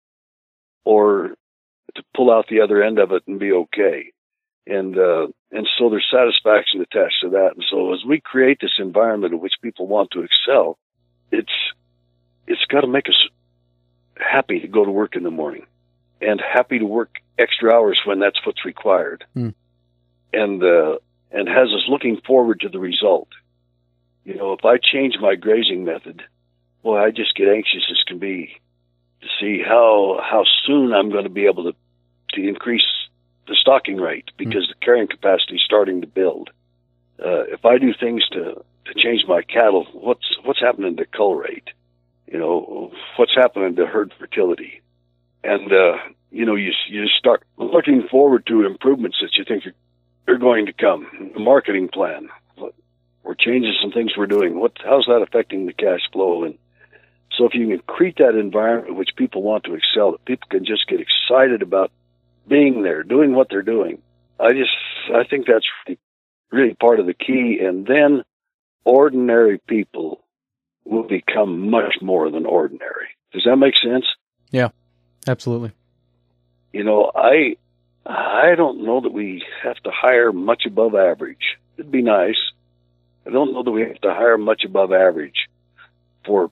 or to pull out the other end of it and be okay. And uh, and so there's satisfaction attached to that. And so as we create this environment in which people want to excel, it's it's got to make us happy to go to work in the morning, and happy to work extra hours when that's what's required,
mm.
and uh, and has us looking forward to the result. You know, if I change my grazing method, boy, I just get anxious as can be to see how how soon I'm going to be able to to increase the stocking rate, because mm. the carrying capacity is starting to build. Uh, if I do things to to change my cattle, what's what's happening to cull rate? You know, what's happening to herd fertility? And uh, you know, you you start looking forward to improvements that you think are, are going to come. The marketing plan. Or changes some things we're doing. What, how's that affecting the cash flow? And so if you can create that environment in which people want to excel, that people can just get excited about being there, doing what they're doing, I just, I think that's really, really part of the key. And then ordinary people will become much more than ordinary. Does that make sense?
Yeah, absolutely.
You know, I, I don't know that we have to hire much above average. It'd be nice. I don't know that we have to hire much above average for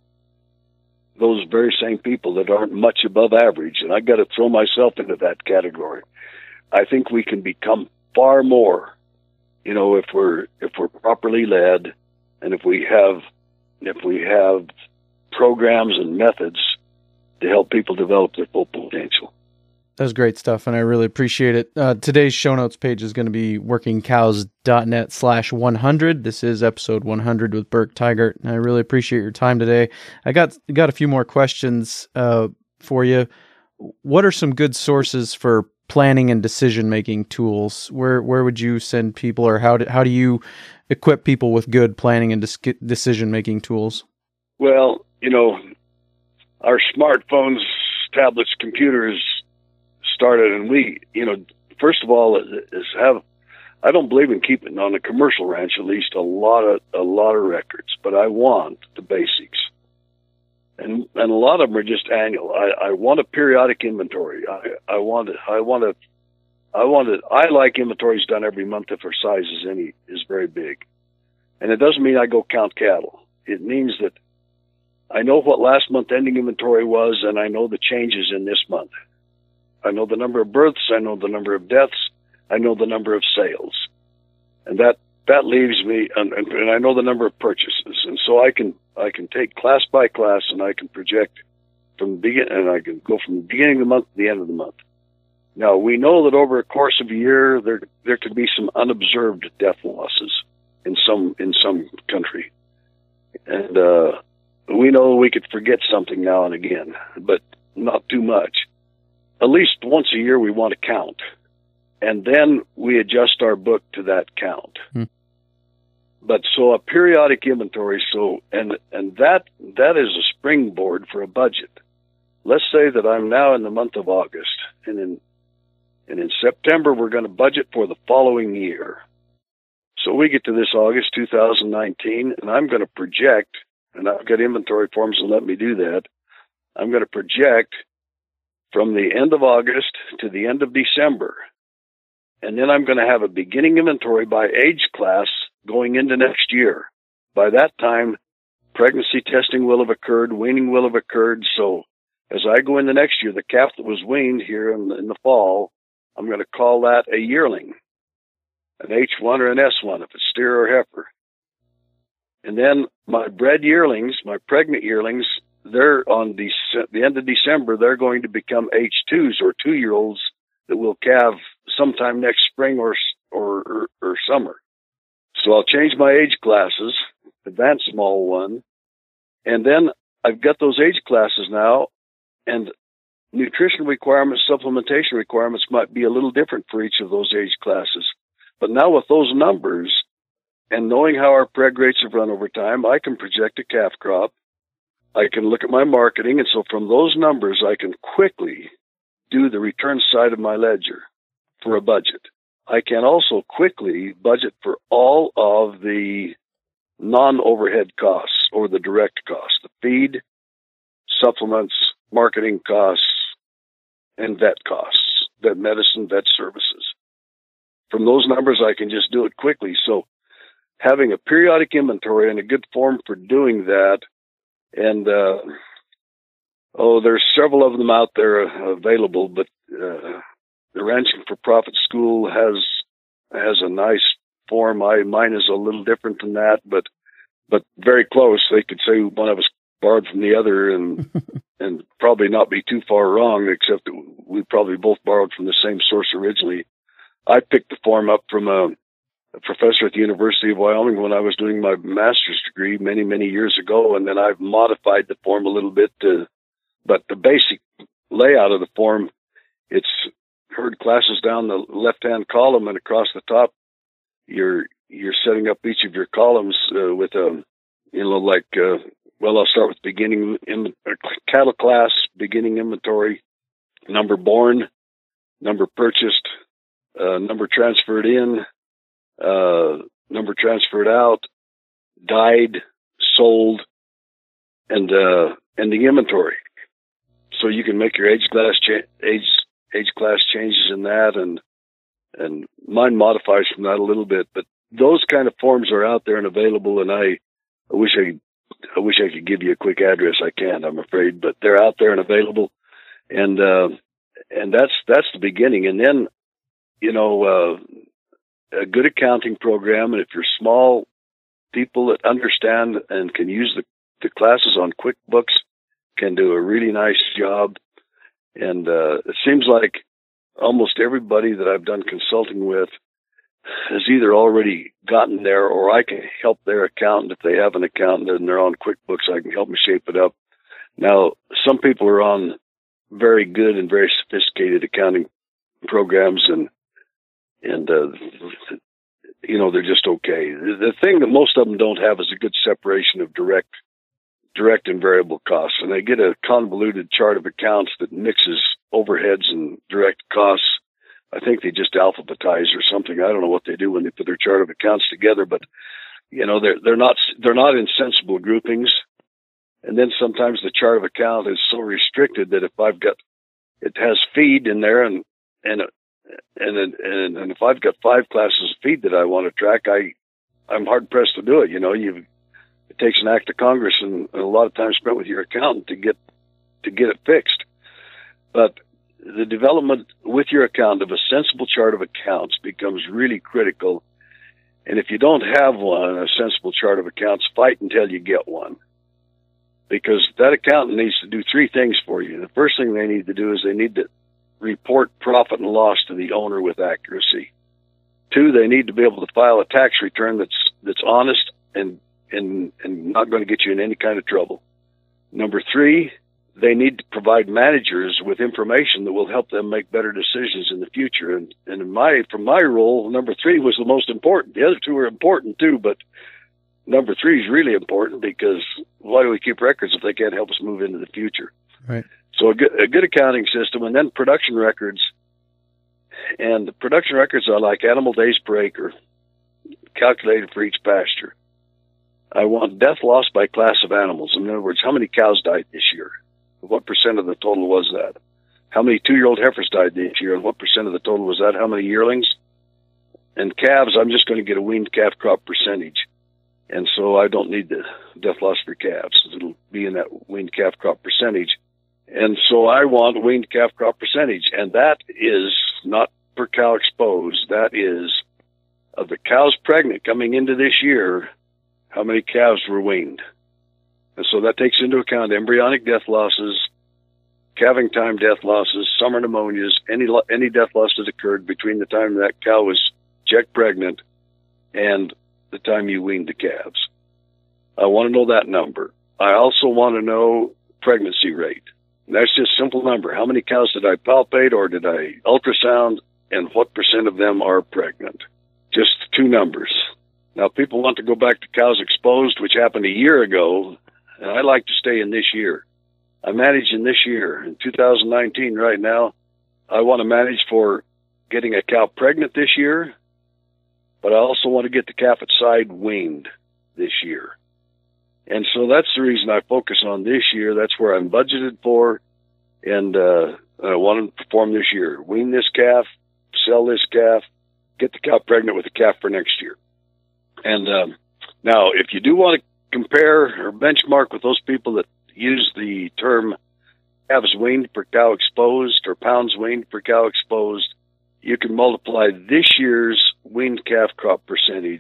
those very same people that aren't much above average. And I got to throw myself into that category. I think we can become far more, you know, if we're, if we're properly led, and if we have, if we have programs and methods to help people develop their full potential.
That's great stuff, and I really appreciate it. Uh, today's show notes page is going to be workingcows.net slash 100. This is episode one hundred with Burke Tygart, and I really appreciate your time today. I got got a few more questions uh, for you. what are some good sources for planning and decision-making tools? Where where would you send people, or how do, how do you equip people with good planning and dis- decision-making tools?
Well, you know, our smartphones, tablets, computers started, and we, you know, first of all, is have, I don't believe in keeping, on a commercial ranch at least, a lot of a lot of records, but I want the basics. And and a lot of them are just annual. I, I want a periodic inventory. I, I want it. I want to. I want it. I like inventories done every month if our size is any is very big, and it doesn't mean I go count cattle. It means that I know what last month ending inventory was, and I know the changes in this month. I know the number of births. I know the number of deaths. I know the number of sales, and that that leaves me. And, and, and I know the number of purchases, and so I can. I can take class by class, and I can project from the begin, and I can go from the beginning of the month to the end of the month. Now, we know that over a course of a year, there there could be some unobserved death losses in some in some country, and uh, we know we could forget something now and again, but not too much. At least once a year, we want to count, and then we adjust our book to that count. Hmm. But so a periodic inventory, so and and that that is a springboard for a budget. Let's say that I'm now in the month of August, and in and in September we're going to budget for the following year. So we get to this August two thousand nineteen, and I'm going to project, and I've got inventory forms that let me do that. I'm going to project from the end of August to the end of December, and then I'm going to have a beginning inventory by age class going into next year. By that time, pregnancy testing will have occurred, weaning will have occurred. So as I go into next year, the calf that was weaned here in the, in the fall, I'm going to call that a yearling, an H one or an S one if it's steer or heifer. And then my bred yearlings, my pregnant yearlings, they're on the, the end of December, they're going to become H twos or two-year-olds that will calve sometime next spring or or, or, or summer. So I'll change my age classes, advanced small one, and then I've got those age classes now, and nutrition requirements, supplementation requirements might be a little different for each of those age classes. But now with those numbers, and knowing how our preg rates have run over time, I can project a calf crop. I can look at my marketing, and so from those numbers, I can quickly do the return side of my ledger for a budget. I can also quickly budget for all of the non-overhead costs or the direct costs, the feed, supplements, marketing costs, and vet costs, vet medicine, vet services. From those numbers, I can just do it quickly. So having a periodic inventory and a good form for doing that, and uh, oh, there's several of them out there available, but uh, the Ranching for Profit School has has a nice form. I mine is a little different than that, but but very close. They could say one of us borrowed from the other, and and probably not be too far wrong, except that we probably both borrowed from the same source originally. I picked the form up from a, a professor at the University of Wyoming when I was doing my master's degree many many years ago, and then I've modified the form a little bit to, but the basic layout of the form, it's herd classes down the left-hand column, and across the top, you're you're setting up each of your columns uh, with a, you know, like, uh, well, I'll start with beginning in uh, cattle class, beginning inventory, number born, number purchased, uh, number transferred in, uh, number transferred out, died, sold, and uh, and the inventory. So you can make your age class cha- age. age class changes in that, and and mine modifies from that a little bit. But those kind of forms are out there and available, and I, I wish I I wish I could give you a quick address. I can't, I'm afraid, but they're out there and available, and uh, and that's that's the beginning. And then, you know, uh, a good accounting program, and if you're small people that understand and can use the, the classes on QuickBooks, can do a really nice job. And uh, it seems like almost everybody that I've done consulting with has either already gotten there, or I can help their accountant. If they have an accountant and they're on QuickBooks, I can help them shape it up. Now, some people are on very good and very sophisticated accounting programs, and and uh, you know, they're just okay. The, the thing that most of them don't have is a good separation of direct direct and variable costs, and they get a convoluted chart of accounts that mixes overheads and direct costs. I think they just alphabetize or something. I don't know what they do when they put their chart of accounts together, but you know, they're they're not they're not in sensible groupings. And then sometimes the chart of account is so restricted that if I've got, it has feed in there, and and and and, and if I've got five classes of feed that I want to track, I I'm hard pressed to do it. You know, you it takes an act of Congress and, and a lot of time spent with your accountant to get to get it fixed. But the development with your account of a sensible chart of accounts becomes really critical. And if you don't have one, a sensible chart of accounts, fight until you get one. Because that accountant needs to do three things for you. The first thing they need to do is they need to report profit and loss to the owner with accuracy. Two, they need to be able to file a tax return that's that's honest and and, and not going to get you in any kind of trouble. Number three, they need to provide managers with information that will help them make better decisions in the future. And, and in my, from my role, number three was the most important. The other two are important too, but number three is really important, because why do we keep records if they can't help us move into the future?
Right.
So a good, a good accounting system, and then production records. And the production records are like animal days per acre, calculated for each pasture. I want death loss by class of animals. In other words, how many cows died this year? What percent of the total was that? How many two-year-old heifers died this year, and what percent of the total was that? How many yearlings? And calves, I'm just going to get a weaned calf crop percentage. And so I don't need the death loss for calves. It'll be in that weaned calf crop percentage. And so I want weaned calf crop percentage. And that is not per cow exposed. That is of the cows pregnant coming into this year, how many calves were weaned. And so that takes into account embryonic death losses, calving time death losses, summer pneumonias, any any death loss that occurred between the time that cow was check pregnant and the time you weaned the calves. I want to know that number. I also want to know pregnancy rate. And that's just simple number. How many cows did I palpate or did I ultrasound, and what percent of them are pregnant? Just two numbers. Now, people want to go back to cows exposed, which happened a year ago, and I like to stay in this year. I manage in this year. In two thousand nineteen, right now, I want to manage for getting a cow pregnant this year, but I also want to get the calf at side weaned this year. And so that's the reason I focus on this year. That's where I'm budgeted for, and uh, I want to perform this year. Wean this calf, sell this calf, get the cow pregnant with the calf for next year. And um, now, if you do want to compare or benchmark with those people that use the term calves weaned per cow exposed or pounds weaned per cow exposed, you can multiply this year's weaned calf crop percentage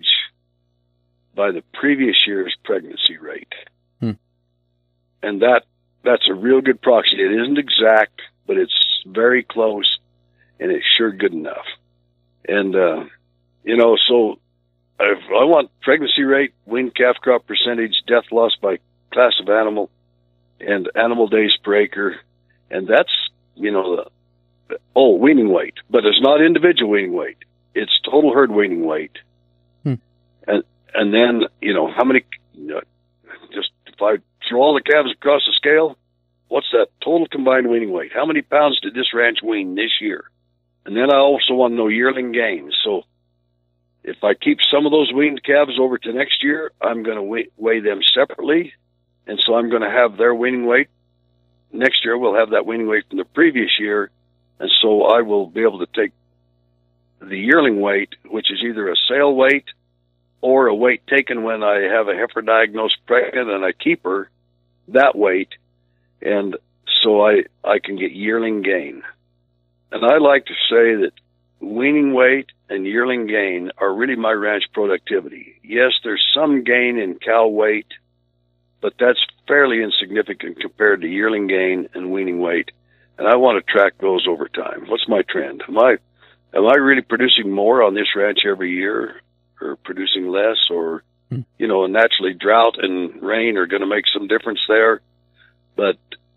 by the previous year's pregnancy rate. Hmm. And that that's a real good proxy. It isn't exact, but it's very close, and it's sure good enough. And, uh, you know, so if I want pregnancy rate, weaned calf crop percentage, death loss by class of animal, and animal days per acre. And that's, you know, the, oh, weaning weight. But it's not individual weaning weight. It's total herd weaning weight. Hmm. And and then, you know, how many, you know, just if I throw all the calves across the scale, what's that total combined weaning weight? How many pounds did this ranch wean this year? And then I also want to know yearling gains. So if I keep some of those weaned calves over to next year, I'm going to weigh, weigh them separately. And so I'm going to have their weaning weight. Next year, we'll have that weaning weight from the previous year. And so I will be able to take the yearling weight, which is either a sale weight or a weight taken when I have a heifer diagnosed pregnant and I keep her, that weight. And so I, I can get yearling gain. And I like to say that weaning weight and yearling gain are really my ranch productivity. Yes, there's some gain in cow weight, but that's fairly insignificant compared to yearling gain and weaning weight. And I want to track those over time. What's my trend? Am I, am I really producing more on this ranch every year, or producing less? Or, hmm. you know, naturally drought and rain are going to make some difference there. But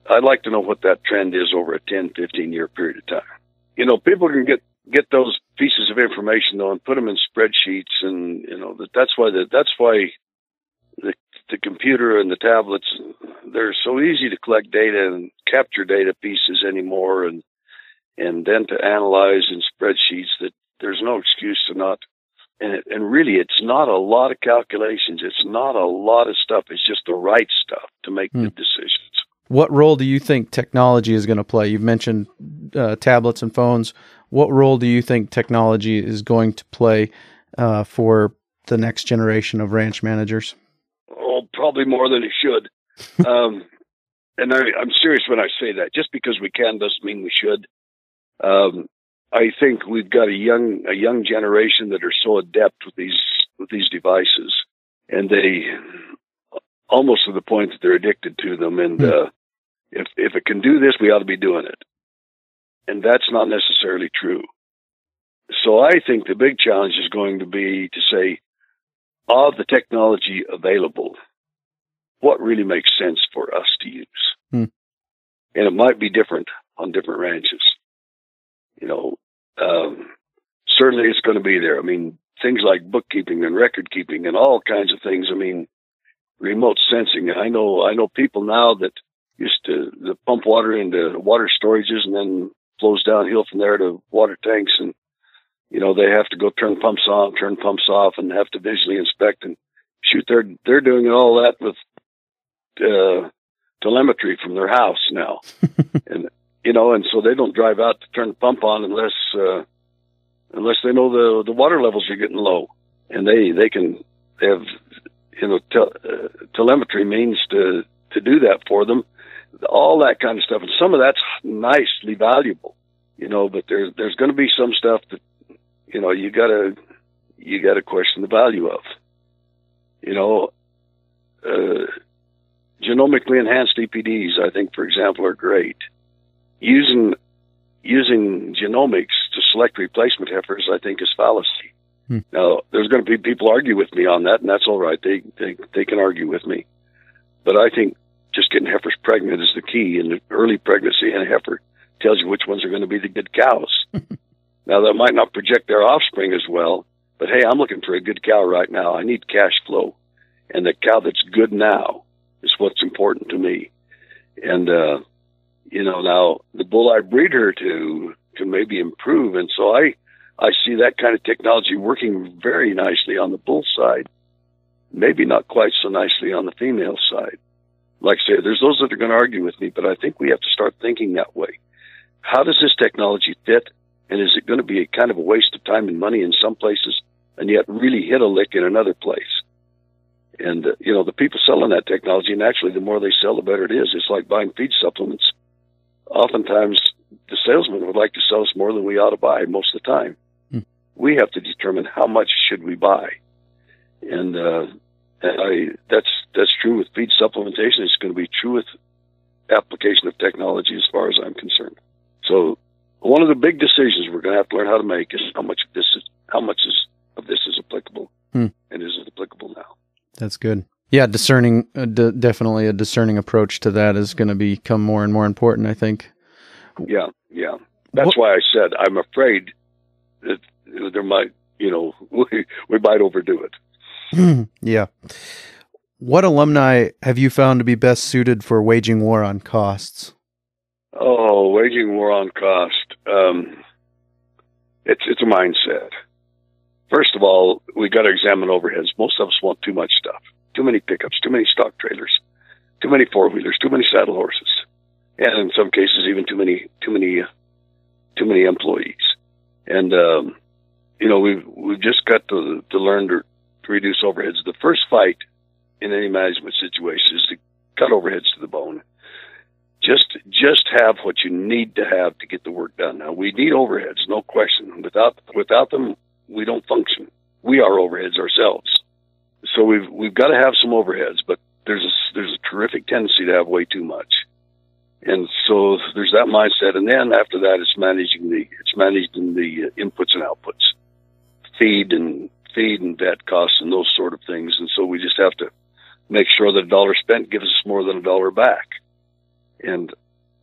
I'd like to know what that trend is over a ten, fifteen year period of time. You know, people can get, get those pieces of information though and put them in spreadsheets, and, you know, that that's why the, that's why the, the computer and the tablets, they're so easy to collect data and capture data pieces anymore, and, and then to analyze in spreadsheets, that there's no excuse to not. And, it, and really, it's not a lot of calculations. It's not a lot of stuff. It's just the right stuff to make hmm. the decisions.
What role do you think technology is going to play? You've mentioned uh, tablets and phones. What role do you think technology is going to play uh, for the next generation of ranch managers?
Oh, probably more than it should. um, and I, I'm serious when I say that. Just because we can doesn't mean we should. Um, I think we've got a young a young generation that are so adept with these with these devices, and they almost to the point that they're addicted to them. And uh, if if it can do this, we ought to be doing it. And that's not necessarily true. So I think the big challenge is going to be to say, of the technology available, what really makes sense for us to use? Hmm. And it might be different on different ranches. You know, um, certainly it's going to be there. I mean, things like bookkeeping and record keeping and all kinds of things. I mean, remote sensing. I know, I know people now that used to, to pump water into water storages and then flows downhill from there to water tanks. And, you know, they have to go turn pumps on, turn pumps off, and have to visually inspect and shoot. They're, they're doing all that with, uh, telemetry from their house now. and, You know, and so they don't drive out to turn the pump on unless uh, unless they know the the water levels are getting low, and they they can they have you know te- uh, telemetry means to to do that for them, all that kind of stuff, and some of that's nicely valuable, you know. But there's there's going to be some stuff that you know you gotta you gotta question the value of, you know. Uh, genomically enhanced E P Ds, I think, for example, are great. Using using genomics to select replacement heifers, I think, is fallacy. Hmm. Now, there's going to be people argue with me on that, and that's all right. They they they can argue with me, but I think just getting heifers pregnant is the key. And the early pregnancy in a heifer tells you which ones are going to be the good cows. Now, that might not project their offspring as well, but hey, I'm looking for a good cow right now. I need cash flow, and the cow that's good now is what's important to me. And uh, You know, now the bull I breed her to can maybe improve. And so I, I see that kind of technology working very nicely on the bull side, maybe not quite so nicely on the female side. Like I say, there's those that are going to argue with me, but I think we have to start thinking that way. How does this technology fit? And is it going to be a kind of a waste of time and money in some places and yet really hit a lick in another place? And, uh, you know, the people selling that technology, and actually the more they sell, the better it is. It's like buying feed supplements. Oftentimes, the salesman would like to sell us more than we ought to buy most of the time. Hmm. We have to determine how much should we buy. And, uh, and I, that's, that's true with feed supplementation. It's going to be true with application of technology as far as I'm concerned. So one of the big decisions we're going to have to learn how to make is how much of this is, how much is, of this is applicable hmm. and is it applicable now.
That's good. Yeah, discerning, uh, d- definitely a discerning approach to that is going to become more and more important, I think.
Yeah, yeah. That's what? Why I said I'm afraid that there might, you know, we, we might overdo it.
Yeah. What alumni have you found to be best suited for waging war on costs?
Oh, waging war on cost. Um, it's it's a mindset. First of all, we got to examine overheads. Most of us want too much stuff. Too many pickups, too many stock trailers, too many four-wheelers, too many saddle horses, and in some cases even too many, too many, uh, too many employees. And um, you know, we've we've just got to to learn to, to reduce overheads. The first fight in any management situation is to cut overheads to the bone. Just just have what you need to have to get the work done. Now, we need overheads, no question. Without without them, we don't function. We are overheads ourselves. So we've we've got to have some overheads, but there's a, there's a terrific tendency to have way too much, and so there's that mindset. And then after that, it's managing the it's managing the inputs and outputs, feed and feed and vet costs and those sort of things. And so we just have to make sure that a dollar spent gives us more than a dollar back. And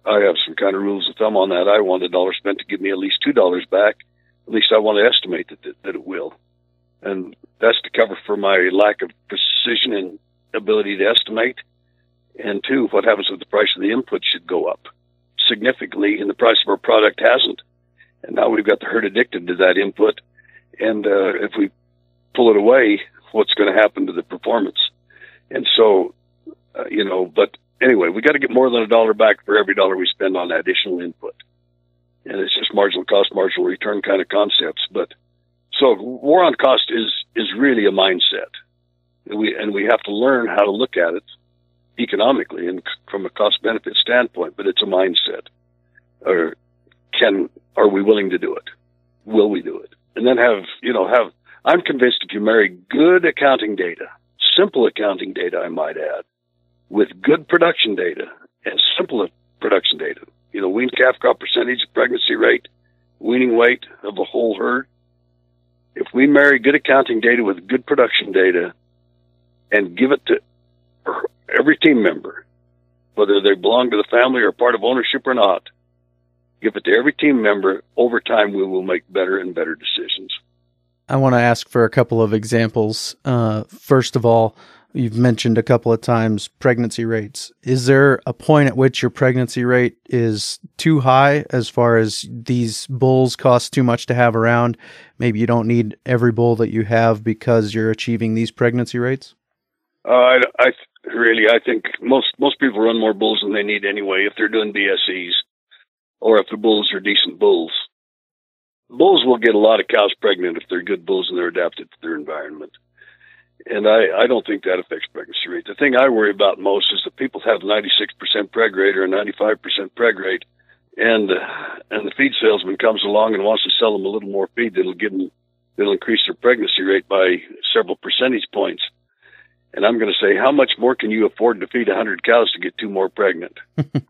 I have some kind of rules of thumb on that. I want a dollar spent to give me at least two dollars back. At least I want to estimate that, that, that it will. And that's to cover for my lack of precision and ability to estimate. And two, what happens if the price of the input should go up significantly and the price of our product hasn't? And now we've got the herd addicted to that input. And uh, if we pull it away, what's going to happen to the performance? And so, uh, you know, but anyway, we got to get more than a dollar back for every dollar we spend on additional input. And it's just marginal cost, marginal return kind of concepts. But so war on cost is, is really a mindset. And we, and we have to learn how to look at it economically and from a cost benefit standpoint, but it's a mindset. Or can, are we willing to do it? Will we do it? And then have, you know, have, I'm convinced if you marry good accounting data, simple accounting data, I might add, with good production data and simple production data, you know, wean calf crop percentage, pregnancy rate, weaning weight of the whole herd. If we marry good accounting data with good production data and give it to every team member, whether they belong to the family or part of ownership or not, give it to every team member, over time we will make better and better decisions.
I want to ask for a couple of examples. Uh, first of all, you've mentioned a couple of times pregnancy rates. Is there a point at which your pregnancy rate is too high as far as these bulls cost too much to have around? Maybe you don't need every bull that you have because you're achieving these pregnancy rates?
Uh, I, I really, I think most, most people run more bulls than they need anyway if they're doing B S Es or if the bulls are decent bulls. Bulls will get a lot of cows pregnant if they're good bulls and they're adapted to their environment. And I, I don't think that affects pregnancy rate. The thing I worry about most is that people have ninety-six percent preg rate or a ninety-five percent preg rate, and uh, and the feed salesman comes along and wants to sell them a little more feed that'll give them, that'll increase their pregnancy rate by several percentage points. And I'm going to say, how much more can you afford to feed one hundred cows to get two more pregnant?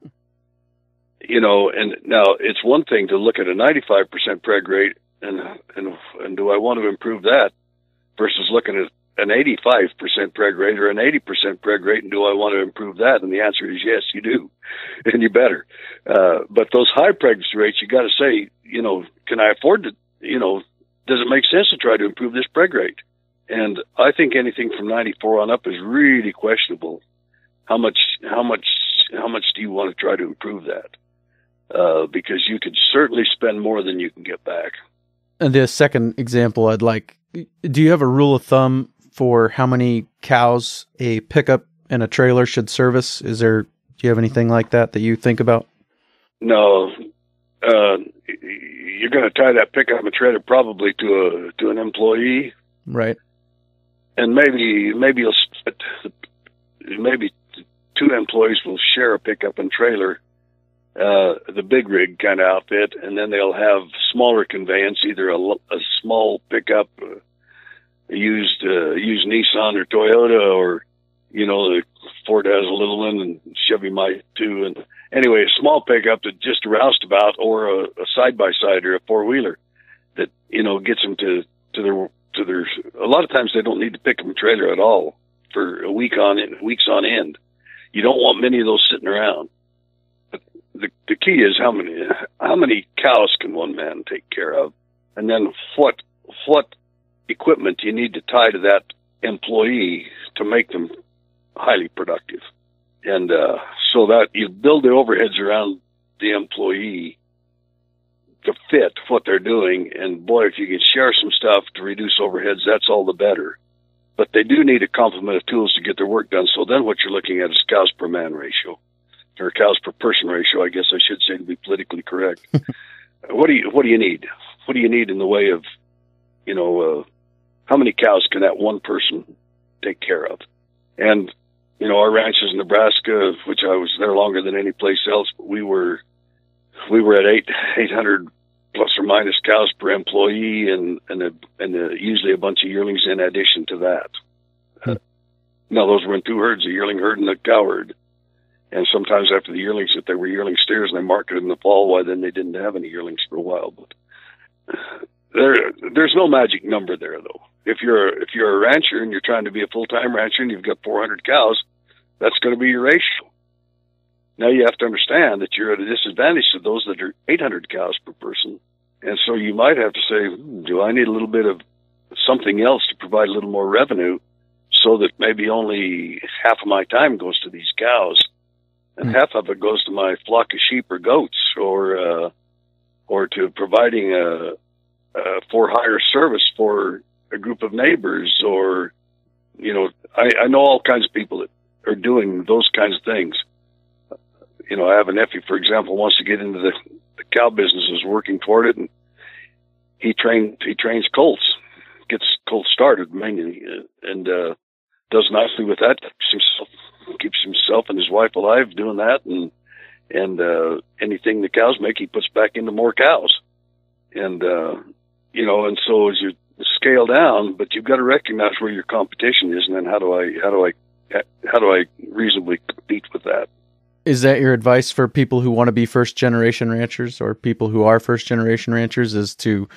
You know, and now it's one thing to look at a ninety-five percent preg rate and, and, and do I want to improve that versus looking at an eighty-five percent preg rate or an eighty percent preg rate, and do I want to improve that? And the answer is yes, you do, and you better. Uh, but those high pregnancy rates, you got to say, you know, can I afford to, you know, does it make sense to try to improve this preg rate? And I think anything from ninety-four on up is really questionable. How much, how much, how much do you want to try to improve that? Uh, because you could certainly spend more than you can get back.
And the second example I'd like, do you have a rule of thumb for how many cows a pickup and a trailer should service? Is there, do you have anything like that that you think about?
No. Uh, you're going to tie that pickup and trailer probably to a, to an employee.
Right. And
maybe, maybe you'll split, maybe two employees will share a pickup and trailer, uh, the big rig kind of outfit, and then they'll have smaller conveyance, either a, a small pickup, uh, used, uh, used Nissan or Toyota, or, you know, the Ford has a little one and Chevy might too. And anyway, a small pickup that just a roustabout or a, a side-by-side or a four-wheeler that, you know, gets them to, to their, to their, a lot of times they don't need to pick up a trailer at all for a week on end, weeks on end. You don't want many of those sitting around. But the, the key is how many, how many cows can one man take care of? And then what, what equipment you need to tie to that employee to make them highly productive. And, uh, so that you build the overheads around the employee to fit what they're doing. And boy, if you can share some stuff to reduce overheads, that's all the better. But they do need a complement of tools to get their work done. So then what you're looking at is cows per man ratio, or cows per person ratio, I guess I should say, to be politically correct. What do you, what do you need? What do you need in the way of, you know, uh, how many cows can that one person take care of? And, you know, our ranches in Nebraska, which I was there longer than any place else, but we were, we were at eight, eight hundred plus or minus cows per employee, and, and, a, and a, usually a bunch of yearlings in addition to that. Hmm. Uh, now those were in two herds, a yearling herd and a cow herd. And sometimes after the yearlings, if they were yearling steers and they marketed in the fall, why then they didn't have any yearlings for a while. But there, there's no magic number there though. If you're, if you're a rancher and you're trying to be a full-time rancher and you've got four hundred cows, that's going to be your ratio. Now you have to understand that you're at a disadvantage to those that are eight hundred cows per person. And so you might have to say, hmm, do I need a little bit of something else to provide a little more revenue so that maybe only half of my time goes to these cows and mm-hmm. half of it goes to my flock of sheep or goats, or uh, or to providing a, a for hire service for a group of neighbors, or, you know, I, I know all kinds of people that are doing those kinds of things. You know, I have a nephew, for example, wants to get into the, the cow business, is working toward it, and he train he trains colts, gets colts started mainly, and uh, does nicely with that. Keeps himself, keeps himself and his wife alive doing that, and and uh, anything the cows make, he puts back into more cows, and uh, you know, and so as you scale down, but you've got to recognize where your competition is, and then how do I how do I how do I reasonably compete with that?
Is that your advice for people who want to be first-generation ranchers, or people who are first-generation ranchers, is to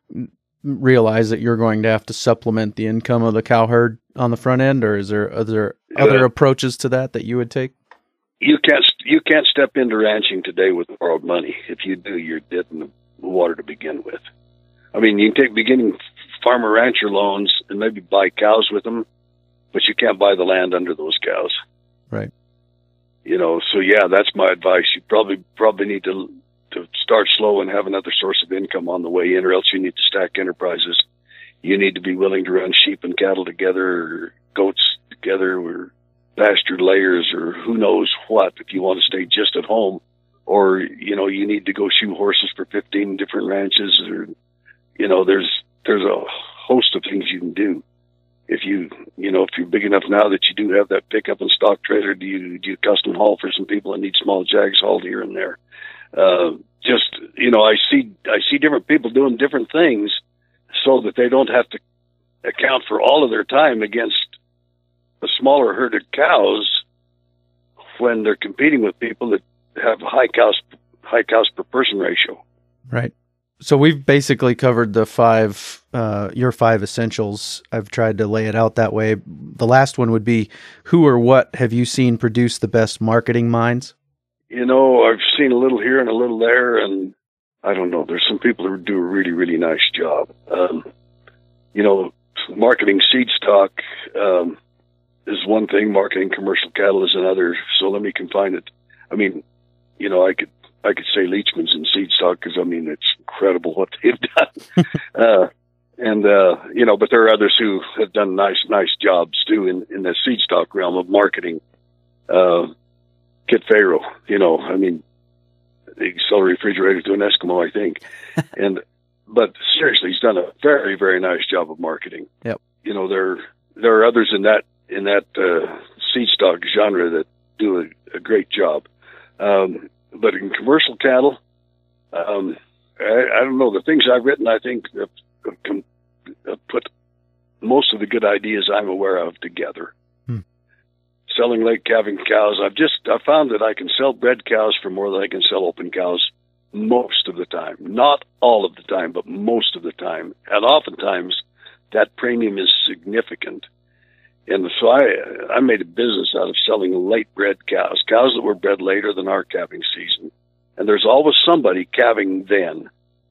realize that you're going to have to supplement the income of the cow herd on the front end, or is there other other uh, approaches to that that you would take?
You can't you can't step into ranching today with borrowed money. If you do, you're dead in the water to begin with. I mean, you can take beginning farmer rancher loans and maybe buy cows with them, but you can't buy the land under those cows.
Right.
You know, so yeah, that's my advice. You probably probably need to to start slow and have another source of income on the way in, or else you need to stack enterprises. You need to be willing to run sheep and cattle together, or goats together, or pasture layers, or who knows what, if you want to stay just at home. Or, you know, you need to go shoe horses for fifteen different ranches, or, you know, there's there's a host of things you can do. If you, you know, if you're big enough now that you do have that pickup and stock trailer, do you do you custom haul for some people that need small jags hauled here and there? Uh, just, you know, I see I see different people doing different things so that they don't have to account for all of their time against a smaller herd of cows when they're competing with people that have high cows high cows per person ratio.
Right. So we've basically covered the five, uh, your five essentials. I've tried to lay it out that way. The last one would be, who or what have you seen produce the best marketing minds?
You know, I've seen a little here and a little there, and I don't know. There's some people who do a really, really nice job. Um, you know, marketing seed stock um, is one thing. Marketing commercial cattle is another. So let me confine it. I mean, you know, I could I could say Leachman's in seed stock, because I mean, it's incredible what they've done. uh, and, uh, you know, but there are others who have done nice, nice jobs too in, in the seed stock realm of marketing. Uh, Kit Pharaoh, you know, I mean, they sell a refrigerator to an Eskimo, I think. and, but seriously, he's done a very, very nice job of marketing.
Yep.
You know, there, there are others in that, in that, uh, seed stock genre that do a, a great job. Um, But in commercial cattle, um, I, I don't know. The things I've written, I think, have, have, have put most of the good ideas I'm aware of together. Hmm. Selling late calving cows, I've just I found that I can sell bred cows for more than I can sell open cows most of the time. Not all of the time, but most of the time. And oftentimes, that premium is significant. And so I I made a business out of selling late-bred cows, cows that were bred later than our calving season. And there's always somebody calving then,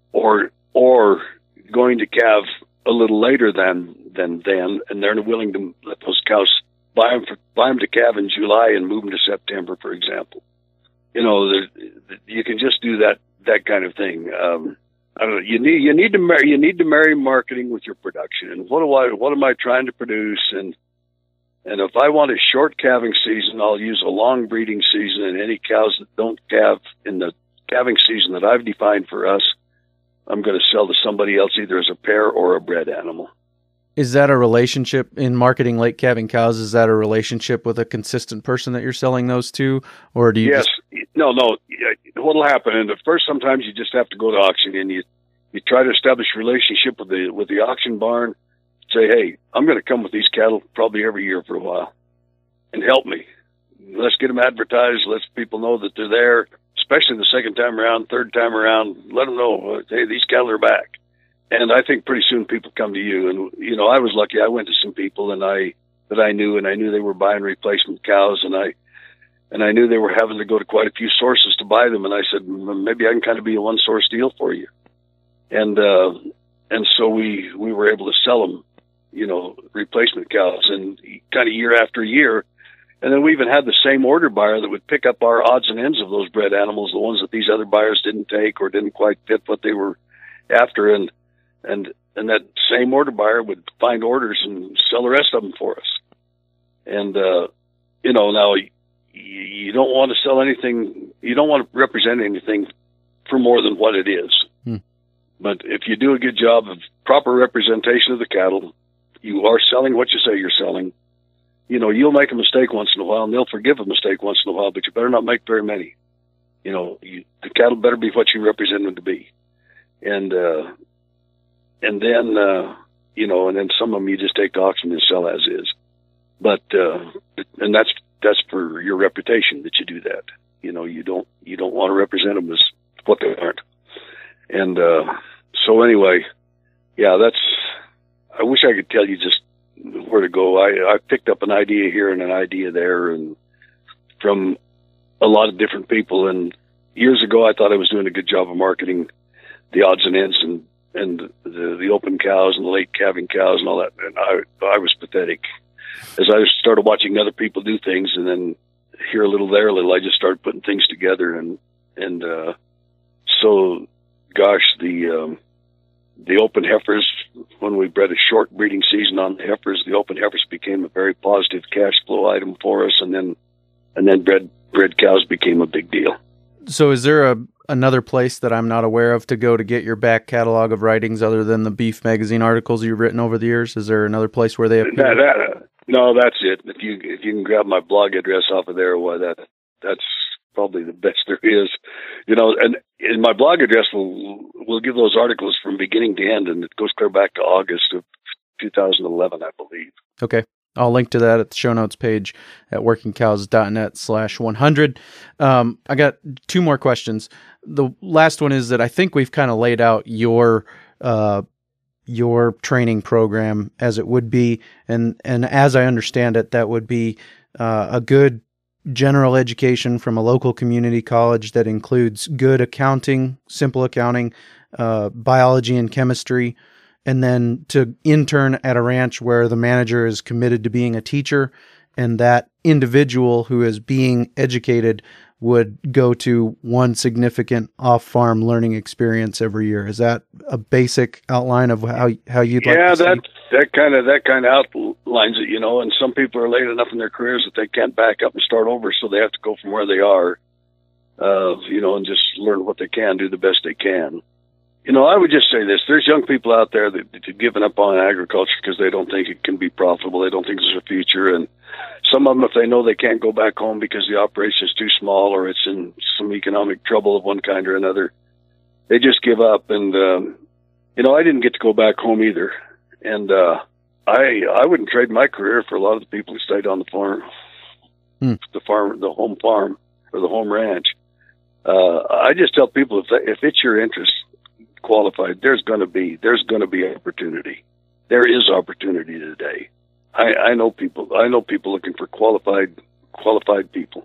or or going to calve a little later than than then, and they're willing to let those cows buy them for, buy them to calve in July and move them to September, for example. You know, you can just do that that kind of thing. Um, I don't know. You need you need to marry you need to marry marketing with your production. And what do I what am I trying to produce? And And if I want a short calving season, I'll use a long breeding season, and any cows that don't calve in the calving season that I've defined for us, I'm going to sell to somebody else, either as a pair or a bred animal.
Is that a relationship in marketing late calving cows? Is that a relationship with a consistent person that you're selling those to? Or do you
Yes.
Just...
No, no. What'll happen, and at first sometimes you just have to go to auction, and you, you try to establish a relationship with the, with the auction barn. Say, hey, I'm going to come with these cattle probably every year for a while, and help me. Let's get them advertised. Let people know that they're there, especially the second time around, third time around. Let them know, hey, these cattle are back. And I think pretty soon people come to you. And, you know, I was lucky. I went to some people and I that I knew, and I knew they were buying replacement cows. And I, And I knew they were having to go to quite a few sources to buy them. And I said, maybe I can kind of be a one source deal for you. And, uh, and so we, we were able to sell them, you know, replacement cows, and kind of year after year. And then we even had the same order buyer that would pick up our odds and ends of those bred animals, the ones that these other buyers didn't take or didn't quite fit what they were after. And, and, and that same order buyer would find orders and sell the rest of them for us. And, uh, you know, now you, you don't want to sell anything, you don't want to represent anything for more than what it is. Hmm. But if you do a good job of proper representation of the cattle, you are selling what you say you're selling. You know, you'll make a mistake once in a while, and they'll forgive a mistake once in a while, but you better not make very many. You know, you, the cattle better be what you represent them to be. And, uh, and then, uh, you know, and then some of them you just take to auction and sell as is. But, uh, and that's, that's for your reputation that you do that. You know, you don't, you don't want to represent them as what they aren't. And, uh, so anyway, yeah, that's, I wish I could tell you just where to go. I, I picked up an idea here and an idea there, and from a lot of different people. And years ago, I thought I was doing a good job of marketing the odds and ends and, and the, the open cows and the late calving cows and all that. And I, I was pathetic. As I started watching other people do things, and then here a little, there a little, I just started putting things together. And, and, uh, so, gosh, the, um, the open heifers, when we bred a short breeding season on the heifers, the open heifers became a very positive cash flow item for us. And then, and then bred, bred cows became a big deal.
So is there a, another place that I'm not aware of to go to get your back catalog of writings other than the Beef Magazine articles you've written over the years? Is there another place where they appear?
That, that, uh, no, that's it. If you, if you can grab my blog address off of there, why that, that's probably the best there is, you know, and in my blog address, we'll, we'll give those articles from beginning to end, and it goes clear back to August of two thousand eleven, I believe.
Okay. I'll link to that at the show notes page at workingcows.net slash 100. Um, I got two more questions. The last one is that I think we've kind of laid out your, uh, your training program as it would be. And, and as I understand it, that would be, uh, a good general education from a local community college that includes good accounting, simple accounting, uh, biology and chemistry, and then to intern at a ranch where the manager is committed to being a teacher, and that individual who is being educated would go to one significant off-farm learning experience every year. Is that a basic outline of how how you'd like
yeah,
to see?
Yeah, that that kind of that kind of outlines it, you know. And some people are late enough in their careers that they can't back up and start over, so they have to go from where they are, uh, you know, and just learn what they can, do the best they can. You know, I would just say this. There's young people out there that, that have given up on agriculture because they don't think it can be profitable. They don't think there's a future. And some of them, if they know they can't go back home because the operation is too small or it's in some economic trouble of one kind or another, they just give up. And, um, you know, I didn't get to go back home either. And uh, I I wouldn't trade my career for a lot of the people who stayed on the farm, hmm. the farm, the home farm or the home ranch. Uh, I just tell people if they, if it's your interest, qualified, there's going to be there's going to be opportunity. There is opportunity today. I, I know people. I know people looking for qualified qualified people.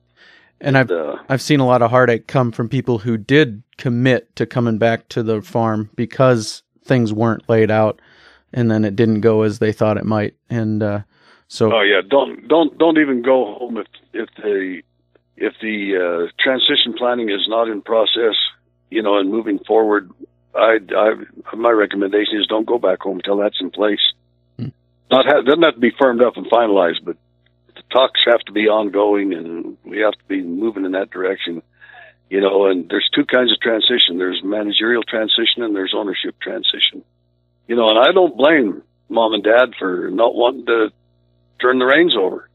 And I've uh, I've seen a lot of heartache come from people who did commit to coming back to the farm because things weren't laid out, and then it didn't go as they thought it might. And uh, so,
oh yeah, don't don't don't even go home if if the if the uh, transition planning is not in process. You know, and moving forward, I, I, my recommendation is don't go back home until that's in place. Hmm. Not have, doesn't have to be firmed up and finalized, but the talks have to be ongoing, and we have to be moving in that direction. You know, and there's two kinds of transition. There's managerial transition and there's ownership transition. You know, and I don't blame mom and dad for not wanting to turn the reins over.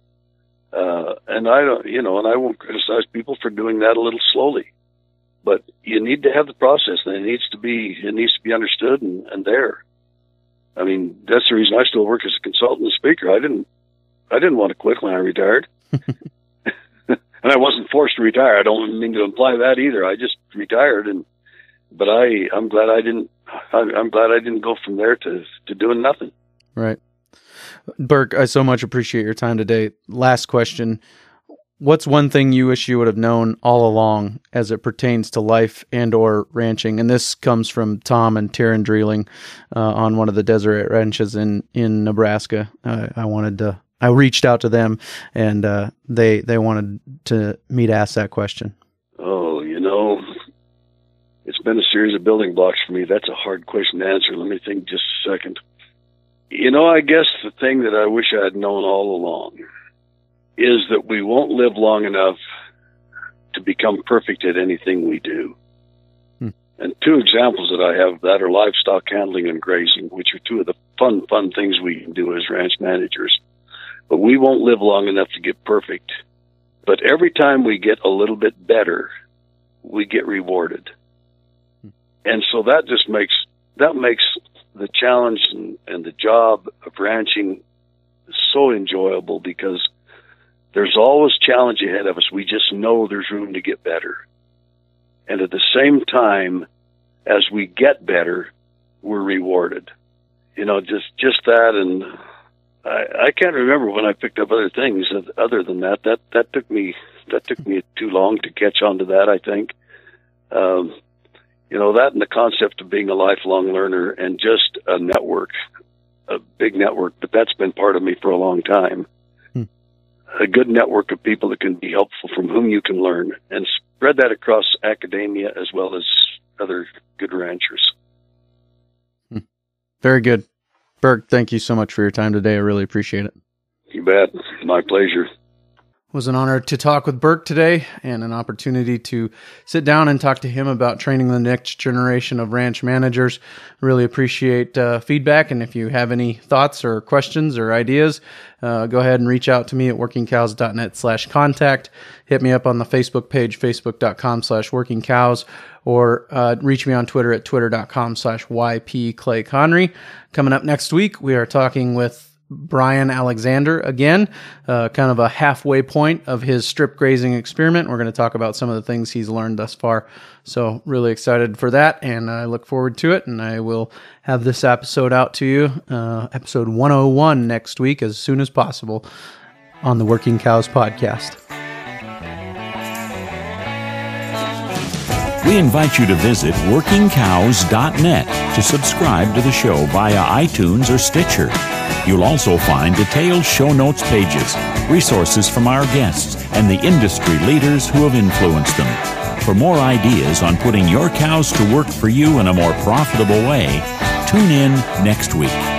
Uh, and I don't, you know, and I won't criticize people for doing that a little slowly. But you need to have the process, and it needs to be it needs to be understood and, and there. I mean, that's the reason I still work as a consultant and speaker. I didn't I didn't want to quit when I retired, and I wasn't forced to retire. I don't mean to imply that either. I just retired, and but I I'm glad I didn't. I, I'm glad I didn't go from there to to doing nothing.
Right, Burke. I so much appreciate your time today. Last question. what's one thing you wish you would have known all along as it pertains to life and or ranching? And this comes from Tom and Taryn Dreeling uh, on one of the desert ranches in, in Nebraska. Uh, I wanted to, I reached out to them and uh, they, they wanted to me to ask that question.
Oh, you know, it's been a series of building blocks for me. That's a hard question to answer. Let me think just a second. You know, I guess the thing that I wish I had known all along is that we won't live long enough to become perfect at anything we do. Hmm. And two examples that I have that are livestock handling and grazing, which are two of the fun, fun things we can do as ranch managers. But we won't live long enough to get perfect. But every time we get a little bit better, we get rewarded. Hmm. And so that just makes, that makes the challenge and, and the job of ranching so enjoyable, because there's always challenge ahead of us. We just know there's room to get better. And at the same time, as we get better, we're rewarded. You know, just, just that. And I, I can't remember when I picked up other things other than that. That, that took me, that took me too long to catch on to that, I think. Um, you know, that and the concept of being a lifelong learner and just a network, a big network, but that's been part of me for a long time. A good network of people that can be helpful, from whom you can learn, and spread that across academia as well as other good ranchers.
Very good. Burk, thank you so much for your time today. I really appreciate it.
You bet. My pleasure.
It was an honor to talk with Burk today, and an opportunity to sit down and talk to him about training the next generation of ranch managers. Really appreciate uh, feedback, and if you have any thoughts or questions or ideas, uh, go ahead and reach out to me at workingcows.net slash contact. Hit me up on the Facebook page, facebook.com slash workingcows, or uh, reach me on Twitter at twitter.com slash ypclayconry. Coming up next week, we are talking with Brian Alexander again, uh, kind of a halfway point of his strip grazing experiment. We're going to talk about some of the things he's learned thus far. So really excited for that, and I look forward to it. And I will have this episode out to you, uh, episode one oh one next week, as soon as possible on the Working Cows podcast.
We invite you to visit working cows dot net to subscribe to the show via iTunes or Stitcher. You'll also find detailed show notes pages, resources from our guests, and the industry leaders who have influenced them. For more ideas on putting your cows to work for you in a more profitable way, tune in next week.